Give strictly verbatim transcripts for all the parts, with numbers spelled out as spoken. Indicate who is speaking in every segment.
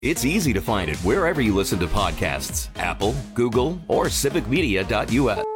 Speaker 1: It's easy to find it wherever you listen to podcasts. Apple, Google, or civic media dot U S.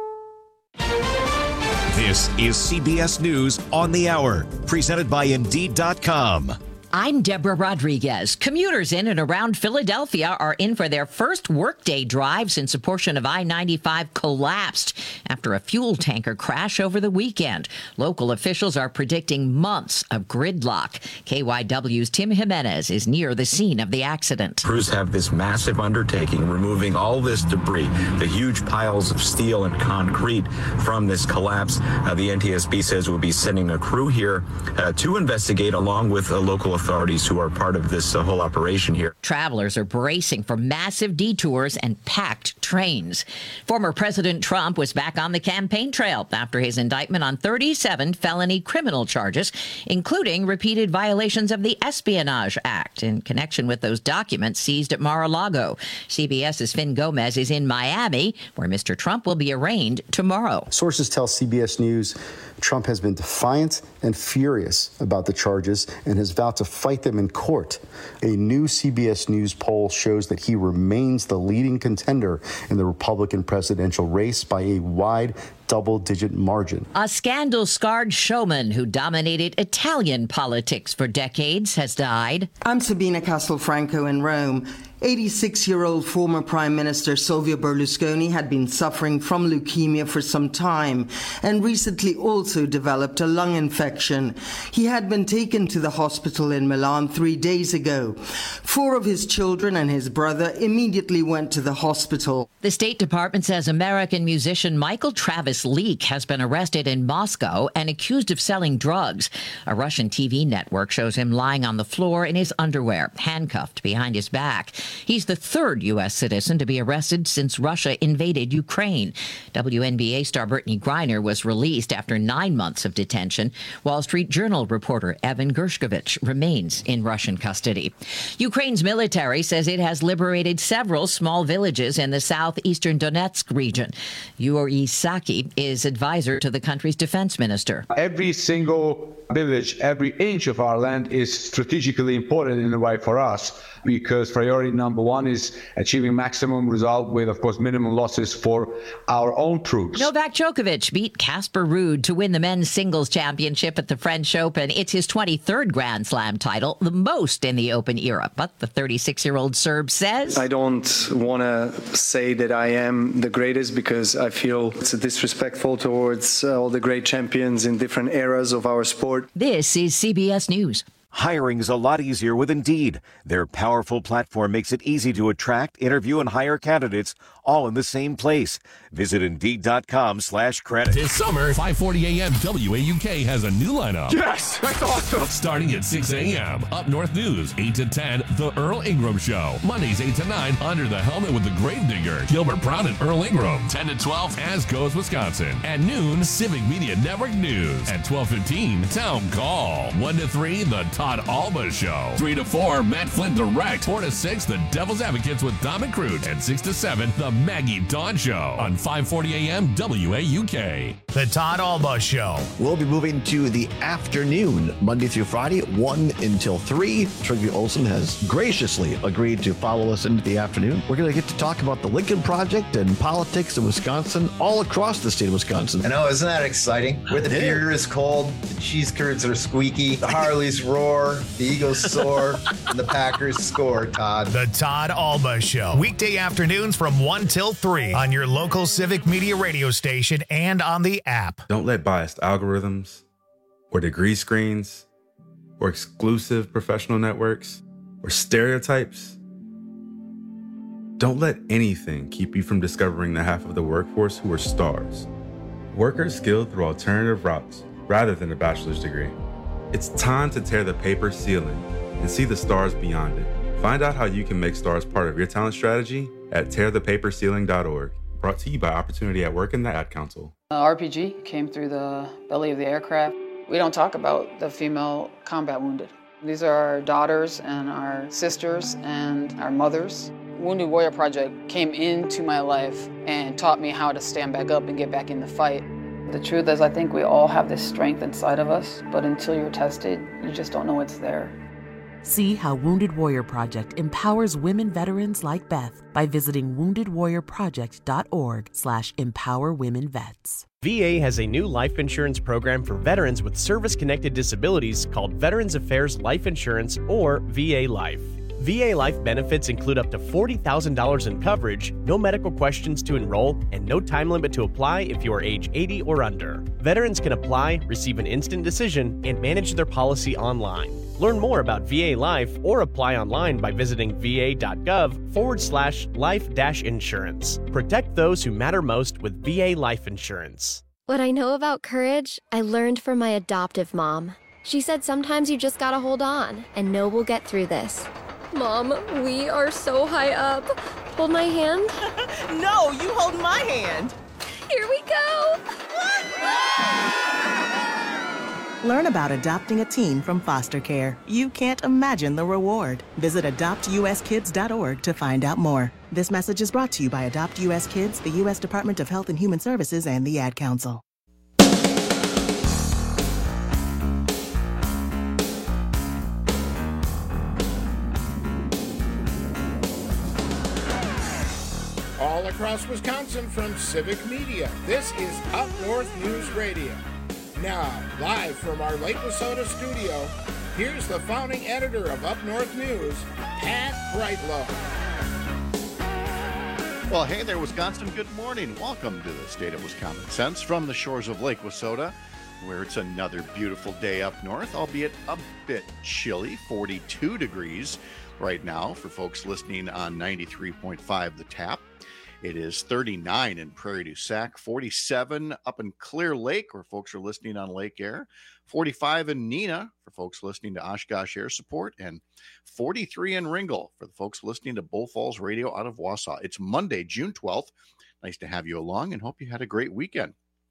Speaker 2: This is C B S News on the Hour, presented by Indeed dot com.
Speaker 3: I'm Deborah Rodriguez. Commuters in and around Philadelphia are in for their first workday drive since a portion of I ninety-five collapsed after a fuel tanker crash over the weekend. Local officials are predicting months of gridlock. K Y W's Tim Jimenez is near the scene of the accident.
Speaker 4: Crews have this massive undertaking, removing all this debris, the huge piles of steel and concrete from this collapse. Uh, the N T S B says we'll be sending a crew here uh, to investigate, along with uh, local authorities who are part of this uh, whole operation here.
Speaker 3: Travelers are bracing for massive detours and packed trains. Former President Trump was back on the campaign trail after his indictment on thirty-seven felony criminal charges, including repeated violations of the Espionage Act in connection with those documents seized at Mar-a-Lago. CBS's Finn Gomez is in Miami, where Mister Trump will be arraigned tomorrow.
Speaker 5: Sources tell C B S News Trump has been defiant and furious about the charges and has vowed to fight them in court. A new C B S News poll shows that he remains the leading contender in the Republican presidential race by a wide double-digit margin.
Speaker 3: A scandal-scarred showman who dominated Italian politics for decades has died.
Speaker 6: I'm Sabina Castelfranco in Rome. eighty-six-year-old former Prime Minister Silvio Berlusconi had been suffering from leukemia for some time and recently also developed a lung infection. He had been taken to the hospital in Milan three days ago. Four of his children and his brother immediately went to the hospital.
Speaker 3: The State Department says American musician Michael Travis Leak has been arrested in Moscow and accused of selling drugs. A Russian T V network shows him lying on the floor in his underwear, handcuffed behind his back. He's the third U S citizen to be arrested since Russia invaded Ukraine. W N B A star Brittany Griner was released after nine months of detention. Wall Street Journal reporter Evan Gershkovich remains in Russian custody. Ukraine's military says it has liberated several small villages in the southeastern Donetsk region. Yuri Saki is advisor to the country's defense minister.
Speaker 7: Every single village, every inch of our land is strategically important in a way for us, because priority number one is achieving maximum result with, of course, minimum losses for our own troops.
Speaker 3: Novak Djokovic beat Casper Ruud to win the men's singles championship at the French Open. It's his twenty-third Grand Slam title, the most in the Open era. But the thirty-six-year-old Serb says,
Speaker 8: I don't want to say that I am the greatest, because I feel it's disrespectful towards uh, all the great champions in different eras of our sport.
Speaker 3: This is C B S News.
Speaker 2: Hiring is a lot easier with Indeed. Their powerful platform makes it easy to attract, interview, and hire candidates all in the same place. Visit Indeed.com slash credit.
Speaker 9: This summer, five forty a.m. W A U K has a new lineup.
Speaker 10: Yes, that's awesome.
Speaker 9: Starting at six a.m. Up North News, eight to ten, The Earl Ingram Show. Mondays, eight to nine, Under the Helmet with the Gravedigger. Gilbert Brown and Earl Ingram. ten to twelve, As Goes Wisconsin. At noon, Civic Media Network News. At twelve fifteen, Town Call. one to three, The Todd Alba Show. three to four, Matt Flynn Direct. four to six, The Devil's Advocates with Dom and Crute. And six to seven, The Maggie Dawn Show on five forty a.m. W A U K.
Speaker 11: The Todd Alba Show.
Speaker 12: We'll be moving to the afternoon, Monday through Friday, one until three. Trygve Olsen has graciously agreed to follow us into the afternoon. We're going to get to talk about the Lincoln Project and politics in Wisconsin, all across the state of Wisconsin.
Speaker 13: I know, isn't that exciting? Where the beer is cold, the cheese curds are squeaky, the Harleys roar, the Eagles soar, and the Packers score, Todd.
Speaker 11: The Todd Alba Show. Weekday afternoons from one till three on your local Civic Media radio station and on the app.
Speaker 14: Don't let biased algorithms or degree screens or exclusive professional networks or stereotypes, don't let anything keep you from discovering the half of the workforce who are stars. Workers skilled through alternative routes rather than a bachelor's degree. It's time to tear the paper ceiling and see the stars beyond it. Find out how you can make stars part of your talent strategy at tear the paper ceiling dot org. Brought to you by Opportunity at Work and the Ad Council.
Speaker 15: Uh, R P G came through the belly of the aircraft. We don't talk about the female combat wounded. These are our daughters and our sisters and our mothers. Wounded Warrior Project came into my life and taught me how to stand back up and get back in the fight. The truth is, I think we all have this strength inside of us, but until you're tested, you just don't know it's there.
Speaker 10: See how Wounded Warrior Project empowers women veterans like Beth by visiting wounded warrior project dot org slash empower women vets.
Speaker 16: V A has a new life insurance program for veterans with service-connected disabilities called Veterans Affairs Life Insurance, or V A Life. V A Life benefits include up to forty thousand dollars in coverage, no medical questions to enroll, and no time limit to apply if you are age eighty or under. Veterans can apply, receive an instant decision, and manage their policy online. Learn more about V A Life or apply online by visiting va.gov forward slash life dash insurance. Protect those who matter most with V A Life Insurance.
Speaker 17: What I know about courage, I learned from my adoptive mom. She said sometimes you just gotta hold on and know we'll get through this. Mom, we are so high up. Hold my hand.
Speaker 18: No, you hold my hand.
Speaker 17: Here we go.
Speaker 18: Learn about adopting a teen from foster care. You can't imagine the reward. Visit adopt u s kids dot org to find out more. This message is brought to you by Adopt U S Kids, the U S Department of Health and Human Services, and the Ad Council.
Speaker 19: All across Wisconsin from Civic Media, this is Up North News Radio. Now, live from our Lake Wissota studio, here's the founding editor of Up North News, Pat Brightlow.
Speaker 20: Well, hey there, Wisconsin. Good morning. Welcome to the state of Wisconsin Sense from the shores of Lake Wissota, where it's another beautiful day up north, albeit a bit chilly, forty-two degrees right now for folks listening on ninety-three point five The Tap. It is thirty-nine in Prairie du Sac, forty-seven up in Clear Lake, where folks are listening on Lake Air, forty-five in Neenah for folks listening to Oshkosh Air Support, and forty-three in Ringgold for the folks listening to Bull Falls Radio out of Wausau. It's Monday, June twelfth. Nice to have you along and hope you had a great weekend.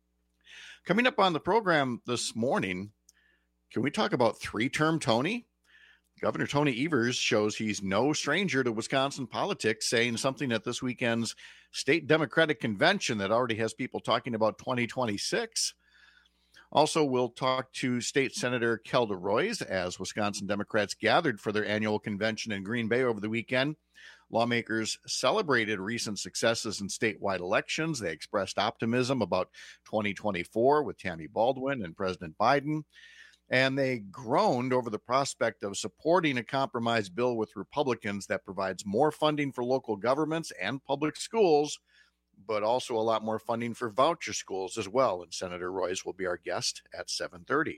Speaker 20: Coming up on the program this morning, can we talk about three-term Tony? Governor Tony Evers shows he's no stranger to Wisconsin politics, saying something at this weekend's state Democratic convention that already has people talking about twenty twenty-six. Also, we'll talk to State Senator Kelda Roys as Wisconsin Democrats gathered for their annual convention in Green Bay over the weekend. Lawmakers celebrated recent successes in statewide elections. They expressed optimism about twenty twenty-four with Tammy Baldwin and President Biden. And they groaned over the prospect of supporting a compromise bill with Republicans that provides more funding for local governments and public schools, but also a lot more funding for voucher schools as well. And Senator Roys will be our guest at seven thirty.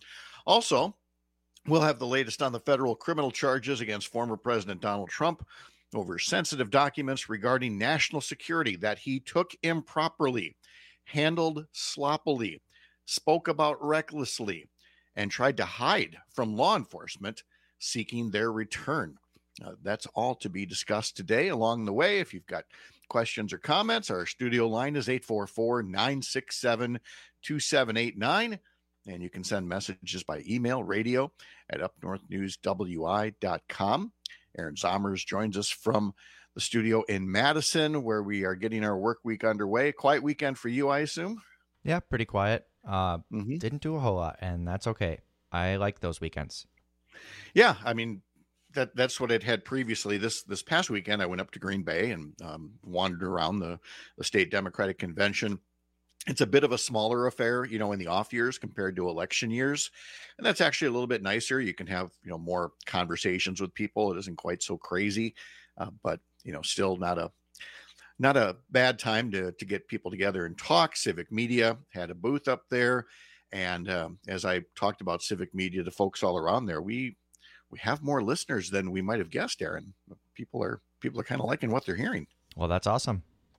Speaker 20: Also, we'll have the latest on the federal criminal charges against former President Donald Trump over sensitive documents regarding national security that he took improperly, handled sloppily, spoke about recklessly, and tried to hide from law enforcement seeking their return. Uh, that's all to be discussed today. Along the way, if you've got questions or comments, our studio line is eight four four, nine six seven, two seven eight nine, and you can send messages by email, radio at up north news w i dot com. Aaron Zommers joins us from the studio in Madison, where we are getting our work week underway. Quiet weekend for you, I assume?
Speaker 21: Yeah, pretty quiet. Uh,
Speaker 20: mm-hmm.
Speaker 21: Didn't do a whole lot, and that's okay. I like those weekends.
Speaker 20: Yeah, I mean, that that's what it had previously. This this past weekend, I went up to Green Bay and um, wandered around the, the state Democratic convention. It's a bit of a smaller affair, you know, in the off years compared to election years. And that's actually a little bit nicer. You can have, you know, more conversations with people. It isn't quite so crazy, uh, but, you know, still not a Not a bad time to, to get people together and talk. Civic Media had a booth up there. And um, as I talked about Civic Media to folks all around there, we we have more listeners than we might have guessed, Aaron. People are people are kind of liking what they're hearing.
Speaker 21: Well, that's awesome.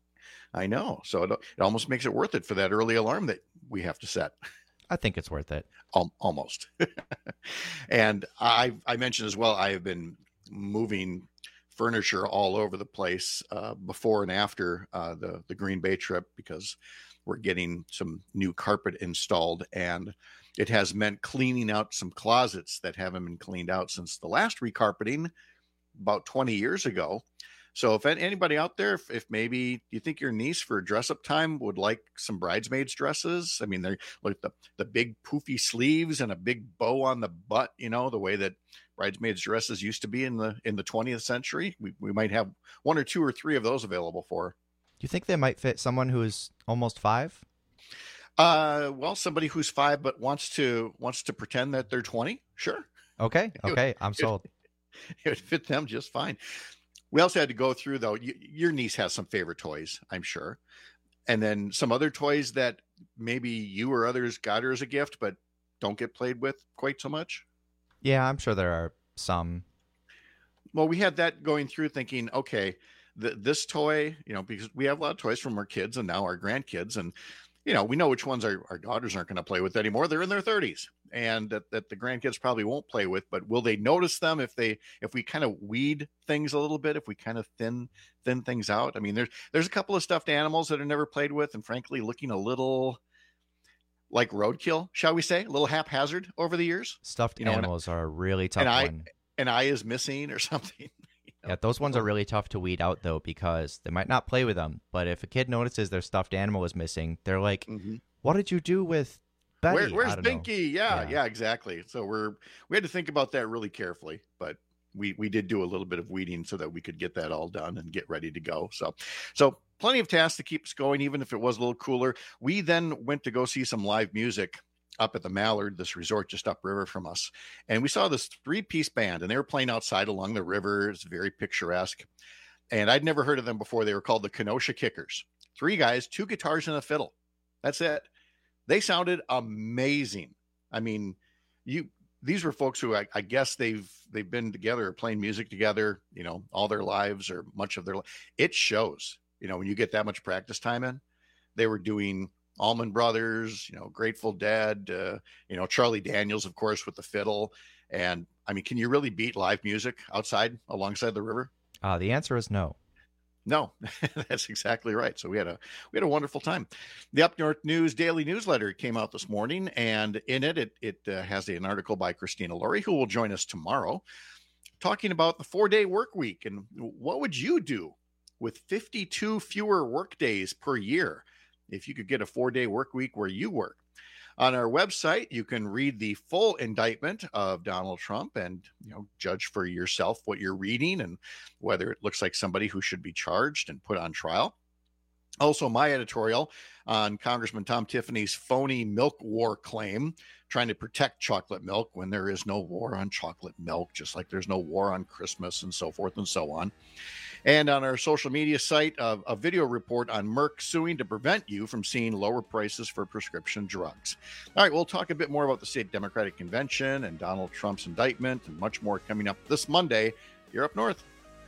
Speaker 20: I know. So it, it almost makes it worth it for that early alarm that we have to set.
Speaker 21: I think it's worth it.
Speaker 20: Um, almost. And I I mentioned as well, I have been moving furniture all over the place uh, before and after uh, the, the Green Bay trip, because we're getting some new carpet installed, and it has meant cleaning out some closets that haven't been cleaned out since the last recarpeting about twenty years ago. So if anybody out there, if, if maybe you think your niece for dress up time would like some bridesmaids dresses, I mean, they're like the, the big poofy sleeves and a big bow on the butt, you know, the way that bridesmaids dresses used to be in the in the twentieth century. We, we might have one or two or three of those available for her.
Speaker 21: Do you think they might fit someone who is almost five?
Speaker 20: Uh, well, somebody who's five but wants to wants to pretend that they're twenty. Sure.
Speaker 21: Okay. Okay.
Speaker 20: It,
Speaker 21: I'm sold.
Speaker 20: It, it would fit them just fine. We also had to go through, though, you, your niece has some favorite toys, I'm sure. And then some other toys that maybe you or others got her as a gift, but don't get played with quite so much.
Speaker 21: Yeah, I'm sure there are some.
Speaker 20: Well, we had that going through thinking, okay, the, this toy, you know, because we have a lot of toys from our kids and now our grandkids. And, you know, we know which ones our, our daughters aren't going to play with anymore. They're in their thirties and that, that the grandkids probably won't play with, but will they notice them if they, if we kind of weed things a little bit, if we kind of thin, thin things out? I mean, there's, there's a couple of stuffed animals that are never played with and frankly, looking a little like roadkill, shall we say, a little haphazard over the years.
Speaker 21: Stuffed you know, animals are a really tough
Speaker 20: an eye,
Speaker 21: one.
Speaker 20: An eye is missing or something. You know?
Speaker 21: Yeah, those ones are really tough to weed out, though, because they might not play with them. But if a kid notices their stuffed animal is missing, they're like, mm-hmm. what did you do with Betty?
Speaker 20: Where, where's Binky? Yeah, yeah, yeah, exactly. So we're we had to think about that really carefully, but we we did do a little bit of weeding so that we could get that all done and get ready to go. So, so plenty of tasks to keep us going, even if it was a little cooler. We then went to go see some live music up at the Mallard, this resort just upriver from us. And we saw this three-piece band, and they were playing outside along the river. It's very picturesque. And I'd never heard of them before. They were called the Kenosha Kickers. Three guys, two guitars and a fiddle. That's it. They sounded amazing. I mean, you these were folks who I, I guess they've they've been together or playing music together, you know, all their lives or much of their life. It shows, you know, when you get that much practice time in. They were doing Allman Brothers, you know, Grateful Dead, uh, you know, Charlie Daniels, of course, with the fiddle. And I mean, can you really beat live music outside alongside the river?
Speaker 21: Uh, the answer is no.
Speaker 20: No, that's exactly right. So we had a we had a wonderful time. The Up North News Daily Newsletter came out this morning, and in it, it, it uh, has an article by Christina Laurie, who will join us tomorrow, talking about the four-day work week and what would you do with fifty-two fewer work days per year if you could get a four-day work week where you work. On our website, you can read the full indictment of Donald Trump and, you know, judge for yourself what you're reading and whether it looks like somebody who should be charged and put on trial. Also, my editorial on Congressman Tom Tiffany's phony milk war claim, trying to protect chocolate milk when there is no war on chocolate milk, just like there's no war on Christmas and so forth and so on. And on our social media site, uh, a video report on Merck suing to prevent you from seeing lower prices for prescription drugs. All right, we'll talk a bit more about the state Democratic Convention and Donald Trump's indictment and much more coming up this Monday here up north.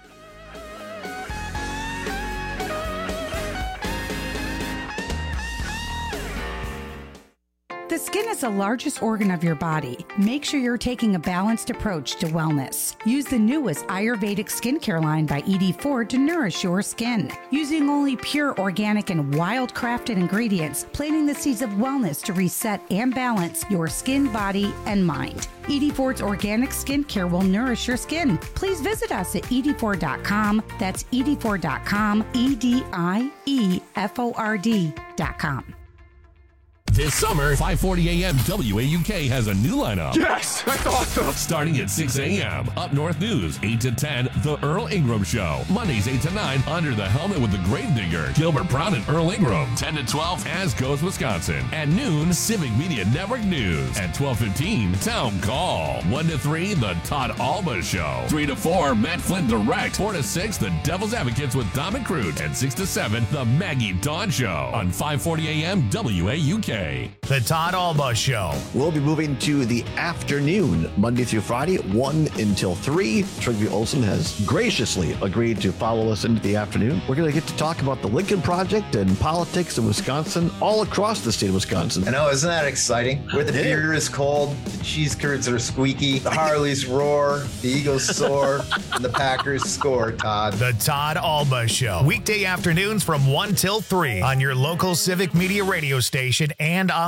Speaker 1: The skin is the largest organ of your body. Make sure you're taking a balanced approach to wellness. Use the newest Ayurvedic skincare line by E D four to nourish your skin. Using only pure, organic, and wild-crafted ingredients, planting the seeds of wellness to reset and balance your skin, body, and mind. E D four's organic skincare will nourish your skin. Please visit us at E D four dot com. That's E D four dot com, E D I E F O R D dot com.
Speaker 9: This summer, five forty a.m. W A U K has a new lineup.
Speaker 22: Yes, that's awesome.
Speaker 9: Starting at six a.m. Up North News, eight to ten, The Earl Ingram Show. Mondays, eight to nine, Under the Helmet with the Gravedigger, Gilbert Brown and Earl Ingram. ten to twelve, As Goes Wisconsin. At noon, Civic Media Network News. At twelve fifteen, Town Call. one to three, The Todd Alba Show. three to four, Matt Flynn Direct. four to six, The Devil's Advocates with Dom and Crute. And six to seven, The Maggie Dawn Show. On five forty a.m. W A U K.
Speaker 11: The Todd Alba Show.
Speaker 12: We'll be moving to the afternoon, Monday through Friday, one until three. Trygve Olsen has graciously agreed to follow us into the afternoon. We're going to get to talk about the Lincoln Project and politics in Wisconsin, all across the state of Wisconsin.
Speaker 13: I know, isn't that exciting? Where the beer is cold, the cheese curds are squeaky, the Harleys roar, the Eagles soar, and the Packers score, Todd.
Speaker 11: The Todd Alba Show. Weekday afternoons from one till three on your local Civic Media radio station and on the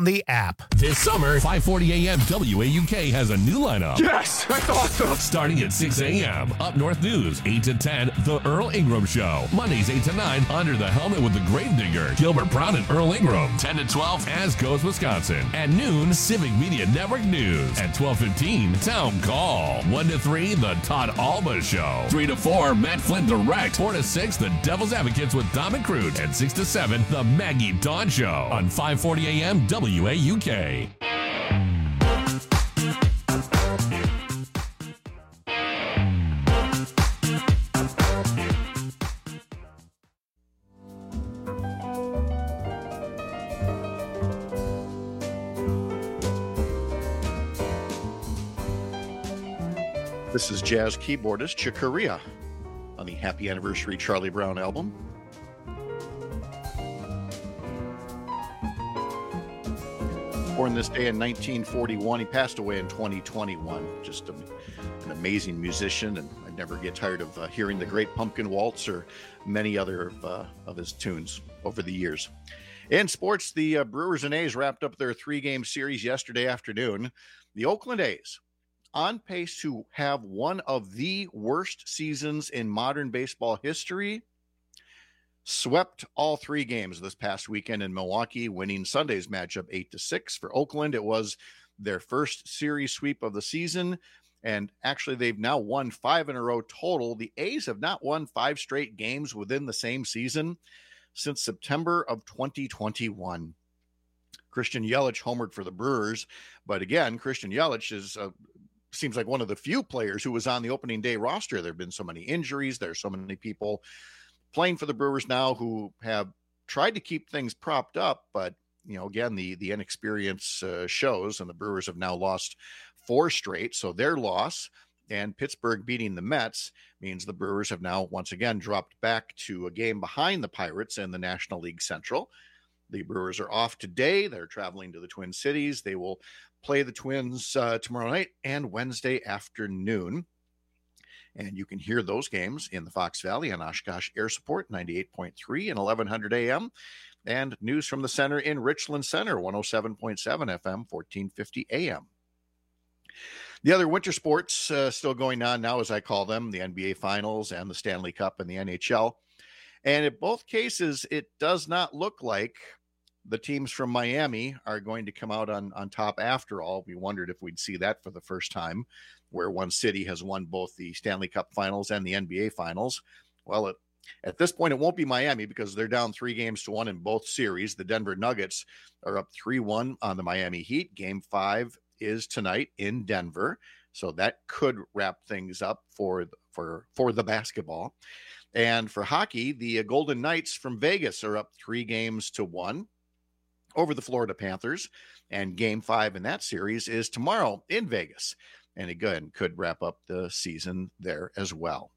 Speaker 11: the app.
Speaker 9: This summer, five forty a.m. W A U K has a new lineup.
Speaker 4: Yes, that's awesome.
Speaker 9: Starting at six a.m. Up North News, eight to ten, The Earl Ingram Show. Mondays, eight to nine, Under the Helmet with the Gravedigger, Gilbert Brown and Earl Ingram. ten to twelve, As Goes Wisconsin. At noon, Civic Media Network News. At twelve fifteen, Town Call. one to three, The Todd Alba Show. three to four, Matt Flynn Direct. four to six, The Devil's Advocates with Dom and Crute. And six to seven, The Maggie Dawn Show on five forty a.m. W A U K.
Speaker 20: This is jazz keyboardist Chick Corea on the Happy Anniversary Charlie Brown album. Born this day in nineteen forty-one, he passed away in twenty twenty-one. Just a, an amazing musician, and I never get tired of uh, hearing the Great Pumpkin Waltz or many other of, uh, of his tunes over the years. In sports, the uh, Brewers and A's wrapped up their three-game series yesterday afternoon. The Oakland A's, on pace to have one of the worst seasons in modern baseball history, swept all three games this past weekend in Milwaukee, winning Sunday's matchup eight to six. For Oakland, it was their first series sweep of the season, and actually they've now won five in a row total. The A's have not won five straight games within the same season since September of twenty twenty-one. Christian Yelich homered for the Brewers, but again, Christian Yelich is uh, seems like one of the few players who was on the opening day roster. There have been so many injuries. There's so many people playing for the Brewers now who have tried to keep things propped up, but you know, again, the the inexperience uh, shows, and the Brewers have now lost four straight. So their loss and Pittsburgh beating the Mets means the Brewers have now once again dropped back to a game behind the Pirates in the National League Central. The Brewers are off today. They're traveling to the Twin Cities. They will play the Twins uh, tomorrow night and Wednesday afternoon. And you can hear those games in the Fox Valley on Oshkosh Air Support, ninety-eight point three and eleven hundred A M. And news from the center in Richland Center, one oh seven point seven F M, fourteen fifty A M. The other winter sports uh, still going on now, as I call them, the N B A Finals and the Stanley Cup and the N H L. And in both cases, it does not look like the teams from Miami are going to come out on, on top after all. We wondered if we'd see that for the first time, where one city has won both the Stanley Cup Finals and the N B A Finals. Well, it, at this point, it won't be Miami because they're down three games to one in both series. The Denver Nuggets are up three one on the Miami Heat. Game five is tonight in Denver, so that could wrap things up for, for, for the basketball. And for hockey, the Golden Knights from Vegas are up three games to one over the Florida Panthers, and game five in that series is tomorrow in Vegas. And again, could wrap up the season there as well.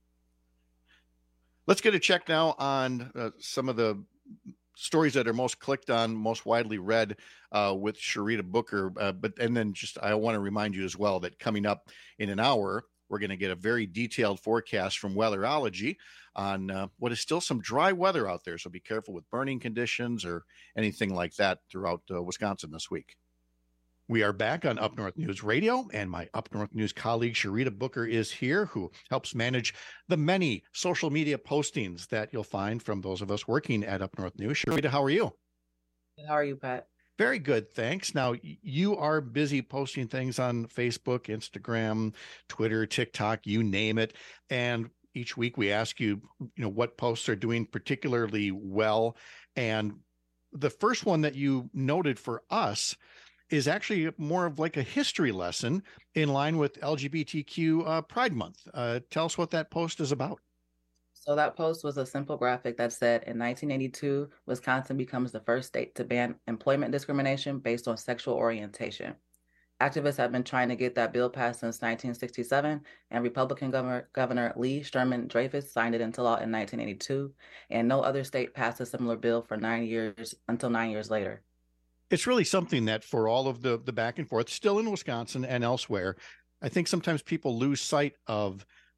Speaker 20: Let's get a check now on uh, some of the stories that are most clicked on, most widely read uh, with Sharita Booker. Uh, but and then just I want to remind you as well that coming up in an hour, we're going to get a very detailed forecast from Weatherology on uh, what is still some dry weather out there. So be careful with burning conditions or anything like that throughout uh, Wisconsin this week. We are back on Up North News Radio, and my Up North News colleague Sharita Booker is here, who helps manage the many social media postings that you'll find from those of us working at Up North News. Sharita, how are you?
Speaker 22: How are you, Pat?
Speaker 20: Very good, thanks. Now, you are busy posting things on Facebook, Instagram, Twitter, TikTok, you name it. And each week we ask you, you know, what posts are doing particularly well. And the first one that you noted for us is actually more of like a history lesson in line with L G B T Q uh, Pride Month. Uh, tell us what that post is about.
Speaker 22: So that post was a simple graphic that said, in nineteen eighty-two, Wisconsin becomes the first state to ban employment discrimination based on sexual orientation. Activists have been trying to get that bill passed since nineteen sixty-seven, and Republican Governor, Governor Lee Sherman Dreyfus signed it into law in nineteen eighty-two, and no other state passed a similar bill for nine years until nine years later.
Speaker 20: It's really something that for all of the, the back and forth, still in Wisconsin and elsewhere, I think sometimes people lose sight of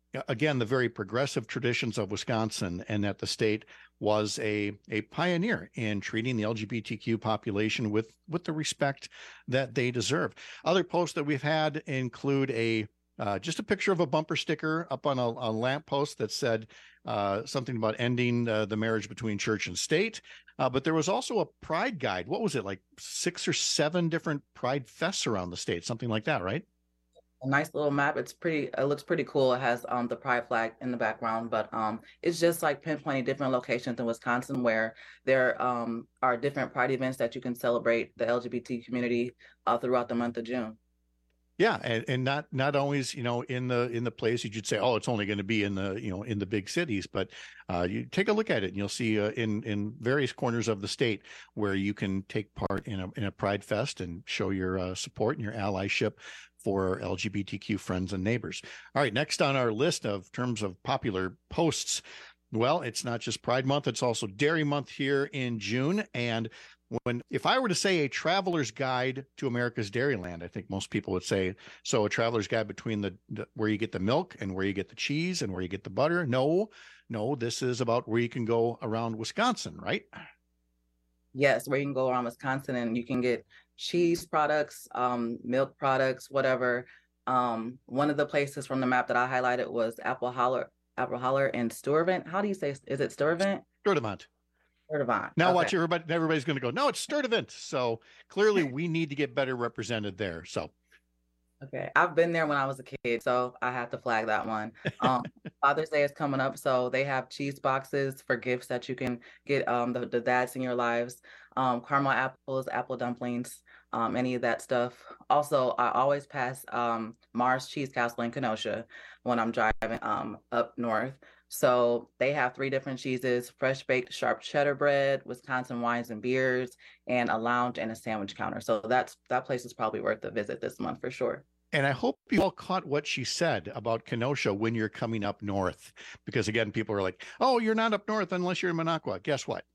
Speaker 20: again, the very progressive traditions of Wisconsin, and that the state was a, a pioneer in treating the L G B T Q population with, with the respect that they deserve. Other posts that we've had include a uh, just a picture of a bumper sticker up on a, a lamppost that said uh, something about ending uh, the marriage between church and state. Uh, but there was also a pride guide. What was it, like six or seven different pride fests around the state, something like that, right?
Speaker 22: A nice little map. It's pretty, it looks pretty cool. It has um the pride flag in the background, but um it's just like pinpointing different locations in Wisconsin where there um are different pride events that you can celebrate the L G B T community uh, throughout the month of June.
Speaker 20: Yeah, and, and not not always, you know, in the in the places you'd say, oh, it's only going to be in the, you know, in the big cities, but uh, you take a look at it and you'll see uh, in in various corners of the state where you can take part in a in a Pride Fest and show your uh, support and your allyship for L G B T Q friends and neighbors. All right, next on our list of terms of popular posts, well, it's not just Pride Month, it's also Dairy Month here in June. And when, if I were to say a traveler's guide to America's Dairyland, I think most people would say, so a traveler's guide between the, the where you get the milk and where you get the cheese and where you get the butter. No, no, this is about where you can go around Wisconsin, right?
Speaker 22: Yes, where you can go around Wisconsin and you can get cheese products, um, milk products, whatever. Um, one of the places from the map that I highlighted was Apple Holler, Apple Holler in Sturtevant. How do you say, is it Sturtevant?
Speaker 20: Sturtevant.
Speaker 22: Sturtevant.
Speaker 20: Now
Speaker 22: okay.
Speaker 20: watch everybody, everybody's going to go, no, it's Sturtevant. So clearly we need to get better represented there. So.
Speaker 22: Okay, I've been there when I was a kid, so I have to flag that one. Um, Father's Day is coming up, so they have cheese boxes for gifts that you can get um, the, the dads in your lives, um, caramel apples, apple dumplings, um, any of that stuff. Also, I always pass um, Mars Cheese Castle in Kenosha when I'm driving um, up north. So they have three different cheeses: fresh baked sharp cheddar bread, Wisconsin wines and beers, and a lounge and a sandwich counter. So that's that place is probably worth a visit this month for sure.
Speaker 20: And I hope you all caught what she said about Kenosha when you're coming up north, because again, people are like, oh, you're not up north unless you're in Minocqua. Guess what?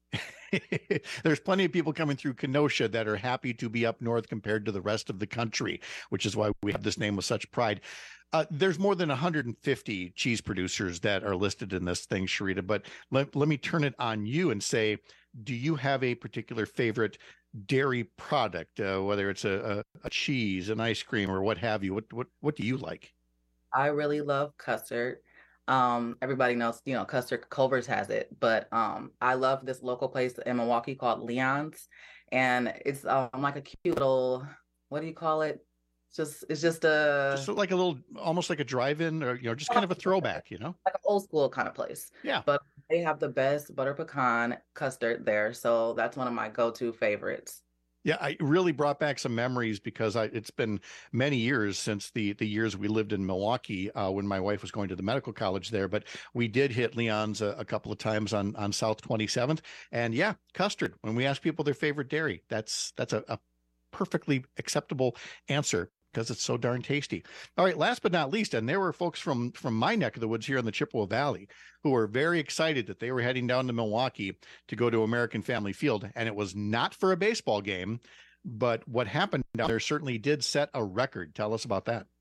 Speaker 20: There's plenty of people coming through Kenosha that are happy to be up north compared to the rest of the country, which is why we have this name with such pride. Uh, there's more than one hundred fifty cheese producers that are listed in this thing, Sharita, but let, let me turn it on you and say, do you have a particular favorite dairy product, uh, whether it's a, a, a cheese, an ice cream, or what have you? What, what, what do you like?
Speaker 22: I really love custard. Um, everybody knows, you know, custard, Culver's has it, but um, I love this local place in Milwaukee called Leon's, and it's um, like a cute little, what do you call it? Just it's just a
Speaker 20: just like a little, almost like a drive-in, or you know, just kind of a throwback, you know,
Speaker 22: like an old school kind of place.
Speaker 20: Yeah,
Speaker 22: but they have the best butter pecan custard there, so that's one of my go-to favorites.
Speaker 20: Yeah, I really brought back some memories because I, it's been many years since the the years we lived in Milwaukee uh, when my wife was going to the medical college there. But we did hit Leon's a, a couple of times on on South twenty-seventh, and yeah, custard. When we ask people their favorite dairy, that's that's a, a perfectly acceptable answer, because it's so darn tasty. All right, last but not least, and there were folks from from my neck of the woods here in the Chippewa Valley who were very excited that they were heading down to Milwaukee to go to American Family Field, and it was not for a baseball game, but what happened down there certainly did set a record. Tell us about that.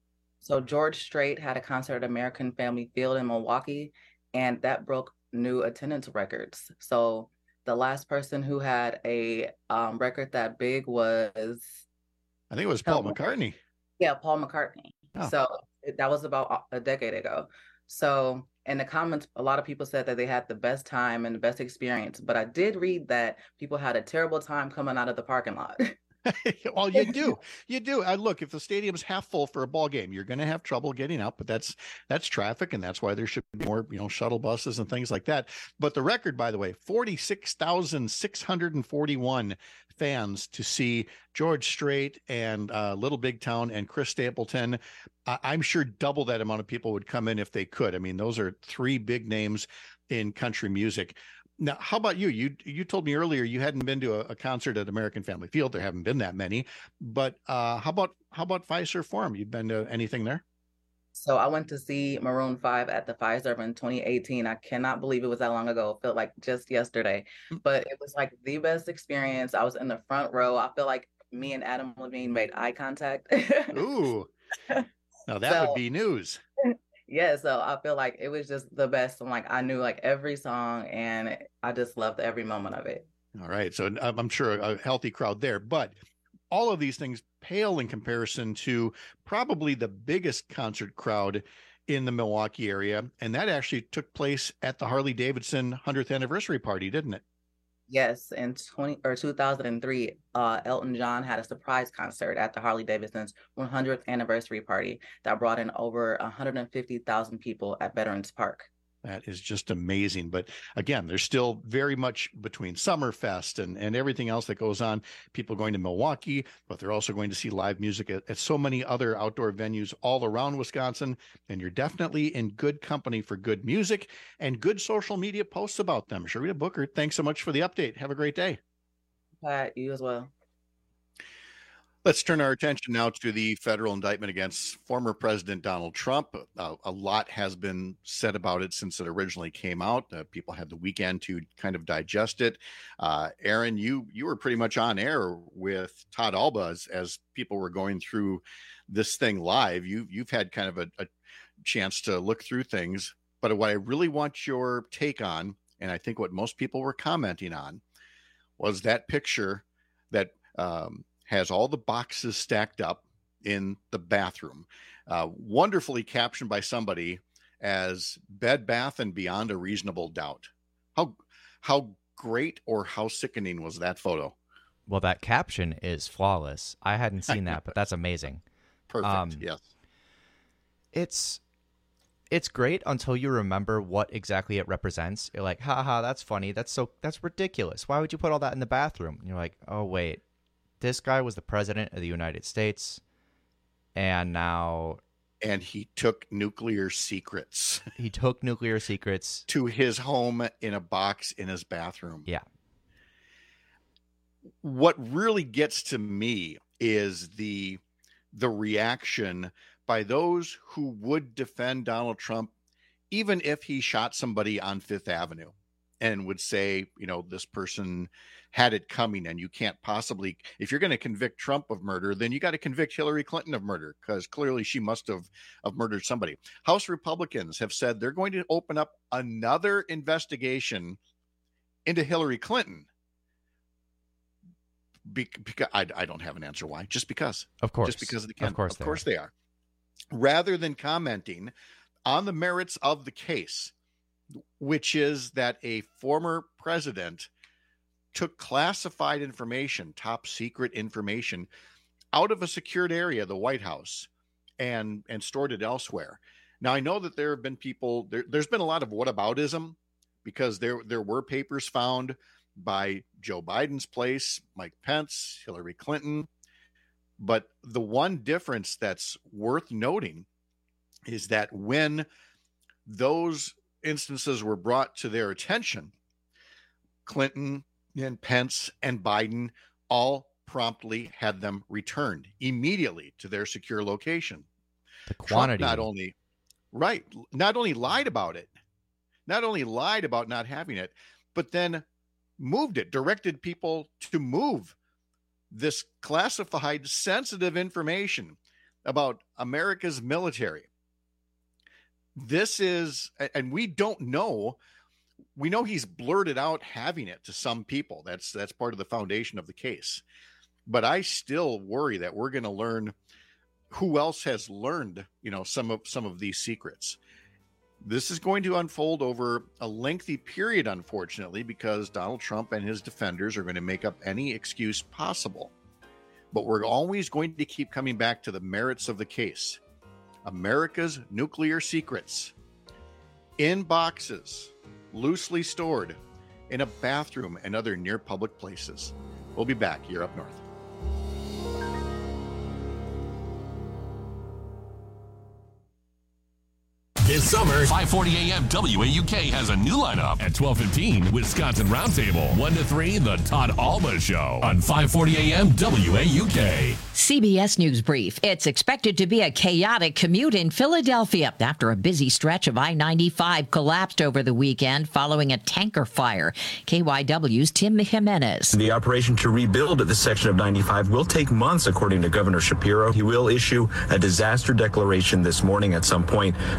Speaker 22: So George Strait had a concert at American Family Field in Milwaukee, and that broke new attendance records. So the last person who had a um, record that big was...
Speaker 20: I think it was Paul McCartney.
Speaker 22: Yeah, Paul McCartney.
Speaker 20: Oh.
Speaker 22: So that was about a decade ago. So in the comments, a lot of people said that they had the best time and the best experience. But I did read that people had a terrible time coming out of the parking lot.
Speaker 20: Well, you do. You do. Uh, look, if the stadium's half full for a ball game, you're going to have trouble getting out, but that's that's traffic, and that's why there should be more, you know, shuttle buses and things like that. But the record, by the way, forty-six thousand six hundred forty-one fans to see George Strait and uh, Little Big Town and Chris Stapleton. Uh, I'm sure double that amount of people would come in if they could. I mean, those are three big names in country music. Now, how about you? You you told me earlier you hadn't been to a, a concert at American Family Field. There haven't been that many, but uh, how about how about Fiserv Forum? You've been to anything there?
Speaker 22: So I went to see Maroon five at the Fiserv in twenty eighteen. I cannot believe it was that long ago. It felt like just yesterday, but it was like the best experience. I was in the front row. I feel like me and Adam Levine made eye contact.
Speaker 20: Ooh, now that so, would be news.
Speaker 22: Yeah, so I feel like it was just the best. I'm like, I knew like every song and I just loved every moment of it.
Speaker 20: All right. So I'm sure a healthy crowd there, but all of these things pale in comparison to probably the biggest concert crowd in the Milwaukee area. And that actually took place at the Harley Davidson hundredth anniversary party, didn't it?
Speaker 22: Yes, in twenty or two thousand three, uh, Elton John had a surprise concert at the Harley Davidson's one hundredth anniversary party that brought in over one hundred fifty thousand people at Veterans Park.
Speaker 20: That is just amazing. But again, there's still very much between Summerfest and, and everything else that goes on. People going to Milwaukee, but they're also going to see live music at, at so many other outdoor venues all around Wisconsin. And you're definitely in good company for good music and good social media posts about them. Sharita Booker, thanks so much for the update. Have a great day.
Speaker 22: Pat, you as well.
Speaker 20: Let's turn our attention now to the federal indictment against former President Donald Trump. Uh, a lot has been said about it since it originally came out. Uh, people had the weekend to kind of digest it. Uh, Aaron, you you were pretty much on air with Todd Alba as, as people were going through this thing live. You, you've had kind of a, a chance to look through things. But what I really want your take on, and I think what most people were commenting on, was that picture that um, has all the boxes stacked up in the bathroom, uh, wonderfully captioned by somebody as Bed Bath and Beyond a Reasonable Doubt. How how great or how sickening was that photo?
Speaker 21: Well, that caption is flawless. I hadn't seen that, but that's amazing.
Speaker 20: Perfect. Um, yes.
Speaker 21: It's it's great until you remember what exactly it represents. You're like, haha, that's funny. That's so that's ridiculous. Why would you put all that in the bathroom? And you're like, oh wait. This guy was the president of the United States, and now...
Speaker 20: And he took nuclear secrets.
Speaker 21: He took nuclear secrets.
Speaker 20: To his home in a box in his bathroom.
Speaker 21: Yeah.
Speaker 20: What really gets to me is the the reaction by those who would defend Donald Trump, even if he shot somebody on Fifth Avenue, and would say, you know, this person had it coming, and you can't possibly, if you're going to convict Trump of murder, then you got to convict Hillary Clinton of murder, because clearly she must have, have murdered somebody. House Republicans have said they're going to open up another investigation into Hillary Clinton. Be, because I, I don't have an answer why, just because.
Speaker 21: Of course.
Speaker 20: Just because they can.
Speaker 21: Of course,
Speaker 20: of
Speaker 21: they,
Speaker 20: course
Speaker 21: are.
Speaker 20: they are. Rather than commenting on the merits of the case, which is that a former president took classified information, top secret information, out of a secured area, the White House, and and stored it elsewhere. Now, I know that there have been people, there, there's been a lot of whataboutism, because there, there were papers found by Joe Biden's place, Mike Pence, Hillary Clinton. But the one difference that's worth noting is that when those instances were brought to their attention, Clinton and Pence and Biden all promptly had them returned immediately to their secure location.
Speaker 21: The quantity.
Speaker 20: Trump not only, right, not only lied about it, not only lied about not having it, but then moved it, directed people to move this classified, sensitive information about America's military. This is, and we don't know, we know he's blurted out having it to some people. That's that's part of the foundation of the case. But I still worry that we're going to learn who else has learned, you know, some of some of these secrets. This is going to unfold over a lengthy period, unfortunately, because Donald Trump and his defenders are going to make up any excuse possible. But we're always going to keep coming back to the merits of the case. America's nuclear secrets in boxes, loosely stored in a bathroom and other near public places. We'll be back here up north.
Speaker 9: This summer, five forty a.m. W A U K has a new lineup. At twelve fifteen, Wisconsin Roundtable. one to three, The Todd Alba Show. On five forty a.m. W A U K.
Speaker 3: C B S News Brief. It's expected to be a chaotic commute in Philadelphia after a busy stretch of I ninety-five collapsed over the weekend following a tanker fire. K Y W's Tim Jimenez.
Speaker 4: The operation to rebuild this section of ninety-five will take months, according to Governor Shapiro. He will issue a disaster declaration this morning at some point so that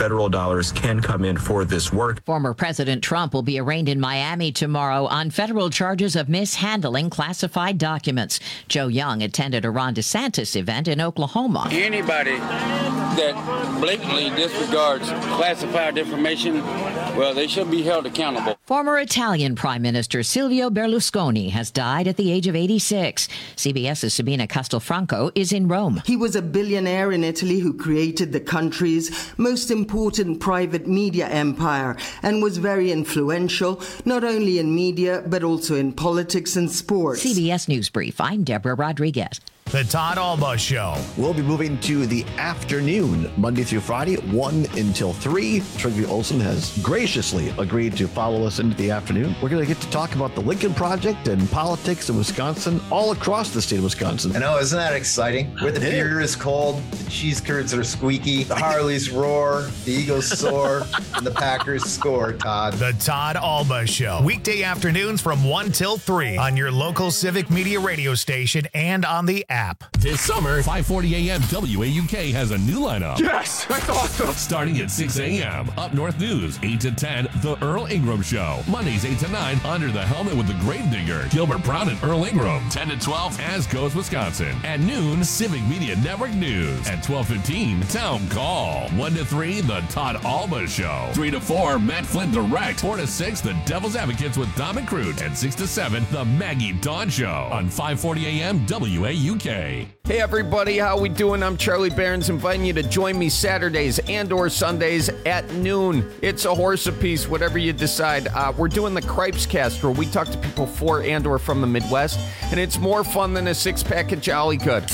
Speaker 4: federal dollars can come in for this work.
Speaker 3: Former President Trump will be arraigned in Miami tomorrow on federal charges of mishandling classified documents. Joe Young attended a Ron DeSantis event in Oklahoma.
Speaker 5: Anybody that blatantly disregards classified information, well, they should be held accountable.
Speaker 3: Former Italian Prime Minister Silvio Berlusconi has died at the age of eighty-six. CBS's Sabina Castelfranco is in Rome.
Speaker 6: He was a billionaire in Italy who created the country's most important private media empire and was very influential, not only in media, but also in politics and sports.
Speaker 3: C B S News Brief, I'm Deborah Rodriguez.
Speaker 11: The Todd Alba Show.
Speaker 12: We'll be moving to the afternoon, Monday through Friday, one until three. Trygve Olsen has graciously agreed to follow us into the afternoon. We're going to get to talk about the Lincoln Project and politics in Wisconsin, all across the state of Wisconsin.
Speaker 13: I know, isn't that exciting? Where the beer is cold, the cheese curds are squeaky, the Harleys roar, the Eagles soar, and the Packers score, Todd.
Speaker 11: The Todd Alba Show. Weekday afternoons from one till three on your local Civic Media radio station and on the app.
Speaker 9: This summer, five forty a.m. W A U K has a new lineup.
Speaker 23: Yes, that's awesome.
Speaker 9: Starting at six a.m. Up North News, eight to ten, The Earl Ingram Show. Mondays, eight to nine, Under the Helmet with the Gravedigger, Gilbert Brown and Earl Ingram. ten to twelve, As Goes Wisconsin. At noon, Civic Media Network News. At twelve fifteen, Town Call. one to three, The Todd Alba Show. three to four, Matt Flynn Direct. four to six, The Devil's Advocates with Dom and Crute. And six to seven, The Maggie Dawn Show. On five forty a.m. W A U K.
Speaker 23: Hey everybody, how we doing? I'm Charlie Behrens, inviting you to join me Saturdays and or Sundays at noon. It's a horse apiece, whatever you decide. Uh, we're doing the Cripes Cast, where we talk to people for and or from the Midwest, and it's more fun than a six-pack of Jolly Good.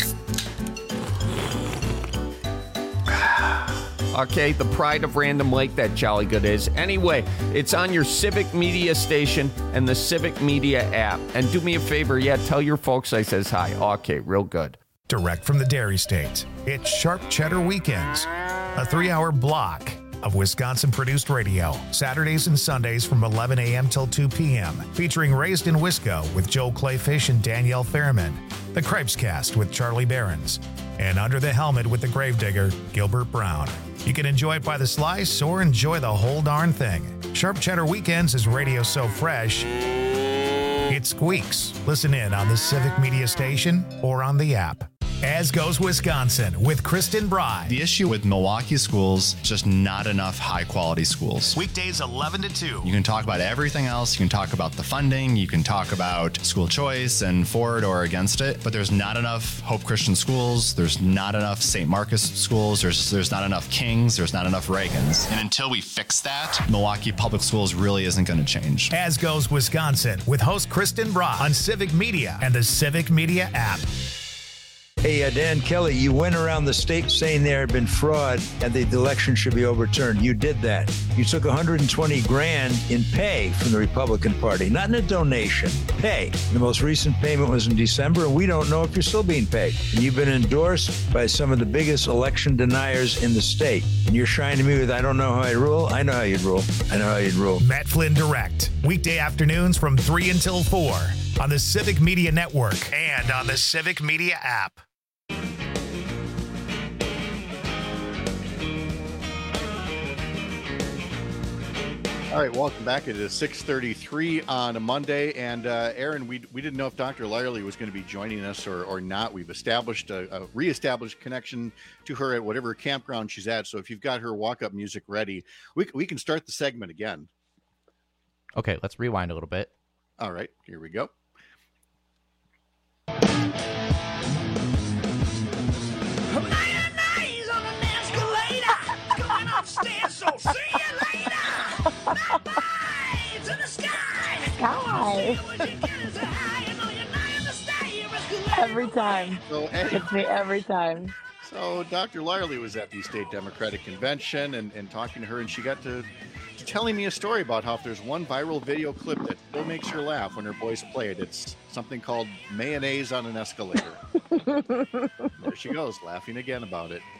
Speaker 23: Okay, the pride of Random Lake, that Jolly Good is. Anyway, it's on your Civic Media station and the Civic Media app. And do me a favor, yeah, tell your folks I says hi. Okay, real good.
Speaker 11: Direct from the Dairy State, it's Sharp Cheddar Weekends, a three-hour block of Wisconsin-produced radio, Saturdays and Sundays from eleven a.m. till two p.m., featuring Raised in Wisco with Joel Clayfish and Danielle Fairman, the Cripes Cast with Charlie Behrens, and Under the Helmet with the Gravedigger, Gilbert Brown. You can enjoy it by the slice or enjoy the whole darn thing. Sharp Cheddar Weekends is radio so fresh, it squeaks. Listen in on the Civic Media station or on the app. As Goes Wisconsin with Kristen Bride.
Speaker 24: The issue with Milwaukee schools, just not enough high-quality schools.
Speaker 11: Weekdays eleven to two.
Speaker 24: You can talk about everything else. You can talk about the funding. You can talk about school choice and for it or against it. But there's not enough Hope Christian schools. There's not enough Saint Marcus schools. There's there's not enough Kings. There's not enough Reagans. And until we fix that, Milwaukee Public Schools really isn't going to change.
Speaker 11: As Goes Wisconsin with host Kristen Bride on Civic Media and the Civic Media app.
Speaker 25: Hey, uh, Dan Kelly, you went around the state saying there had been fraud and the election should be overturned. You did that. You took one hundred twenty grand in pay from the Republican Party, not in a donation, pay. The most recent payment was in December, and we don't know if you're still being paid. And you've been endorsed by some of the biggest election deniers in the state. And you're shining me with, I don't know how I rule. I know how you'd rule. I know how you'd rule.
Speaker 11: Matt Flynn Direct, weekday afternoons from three until four on the Civic Media Network and on the Civic Media app.
Speaker 20: All right, welcome back. It is six thirty-three on a Monday, and uh, Aaron, we we didn't know if Doctor Lyerly was going to be joining us or, or not. We've established a, a reestablished connection to her at whatever campground she's at. So if you've got her walk-up music ready, we we can start the segment again.
Speaker 21: Okay, let's rewind a little bit.
Speaker 20: All right, here we go.
Speaker 26: So see you later. Bye-bye to the sky.
Speaker 27: Sky. Every time.
Speaker 20: So, hey.
Speaker 27: It's me every time.
Speaker 20: So Doctor Lyerly was at the state Democratic convention and, and talking to her, and she got to, to telling me a story about how if there's one viral video clip that still makes her laugh when her boys play it, it's something called mayonnaise on an escalator. There she goes, laughing again about it.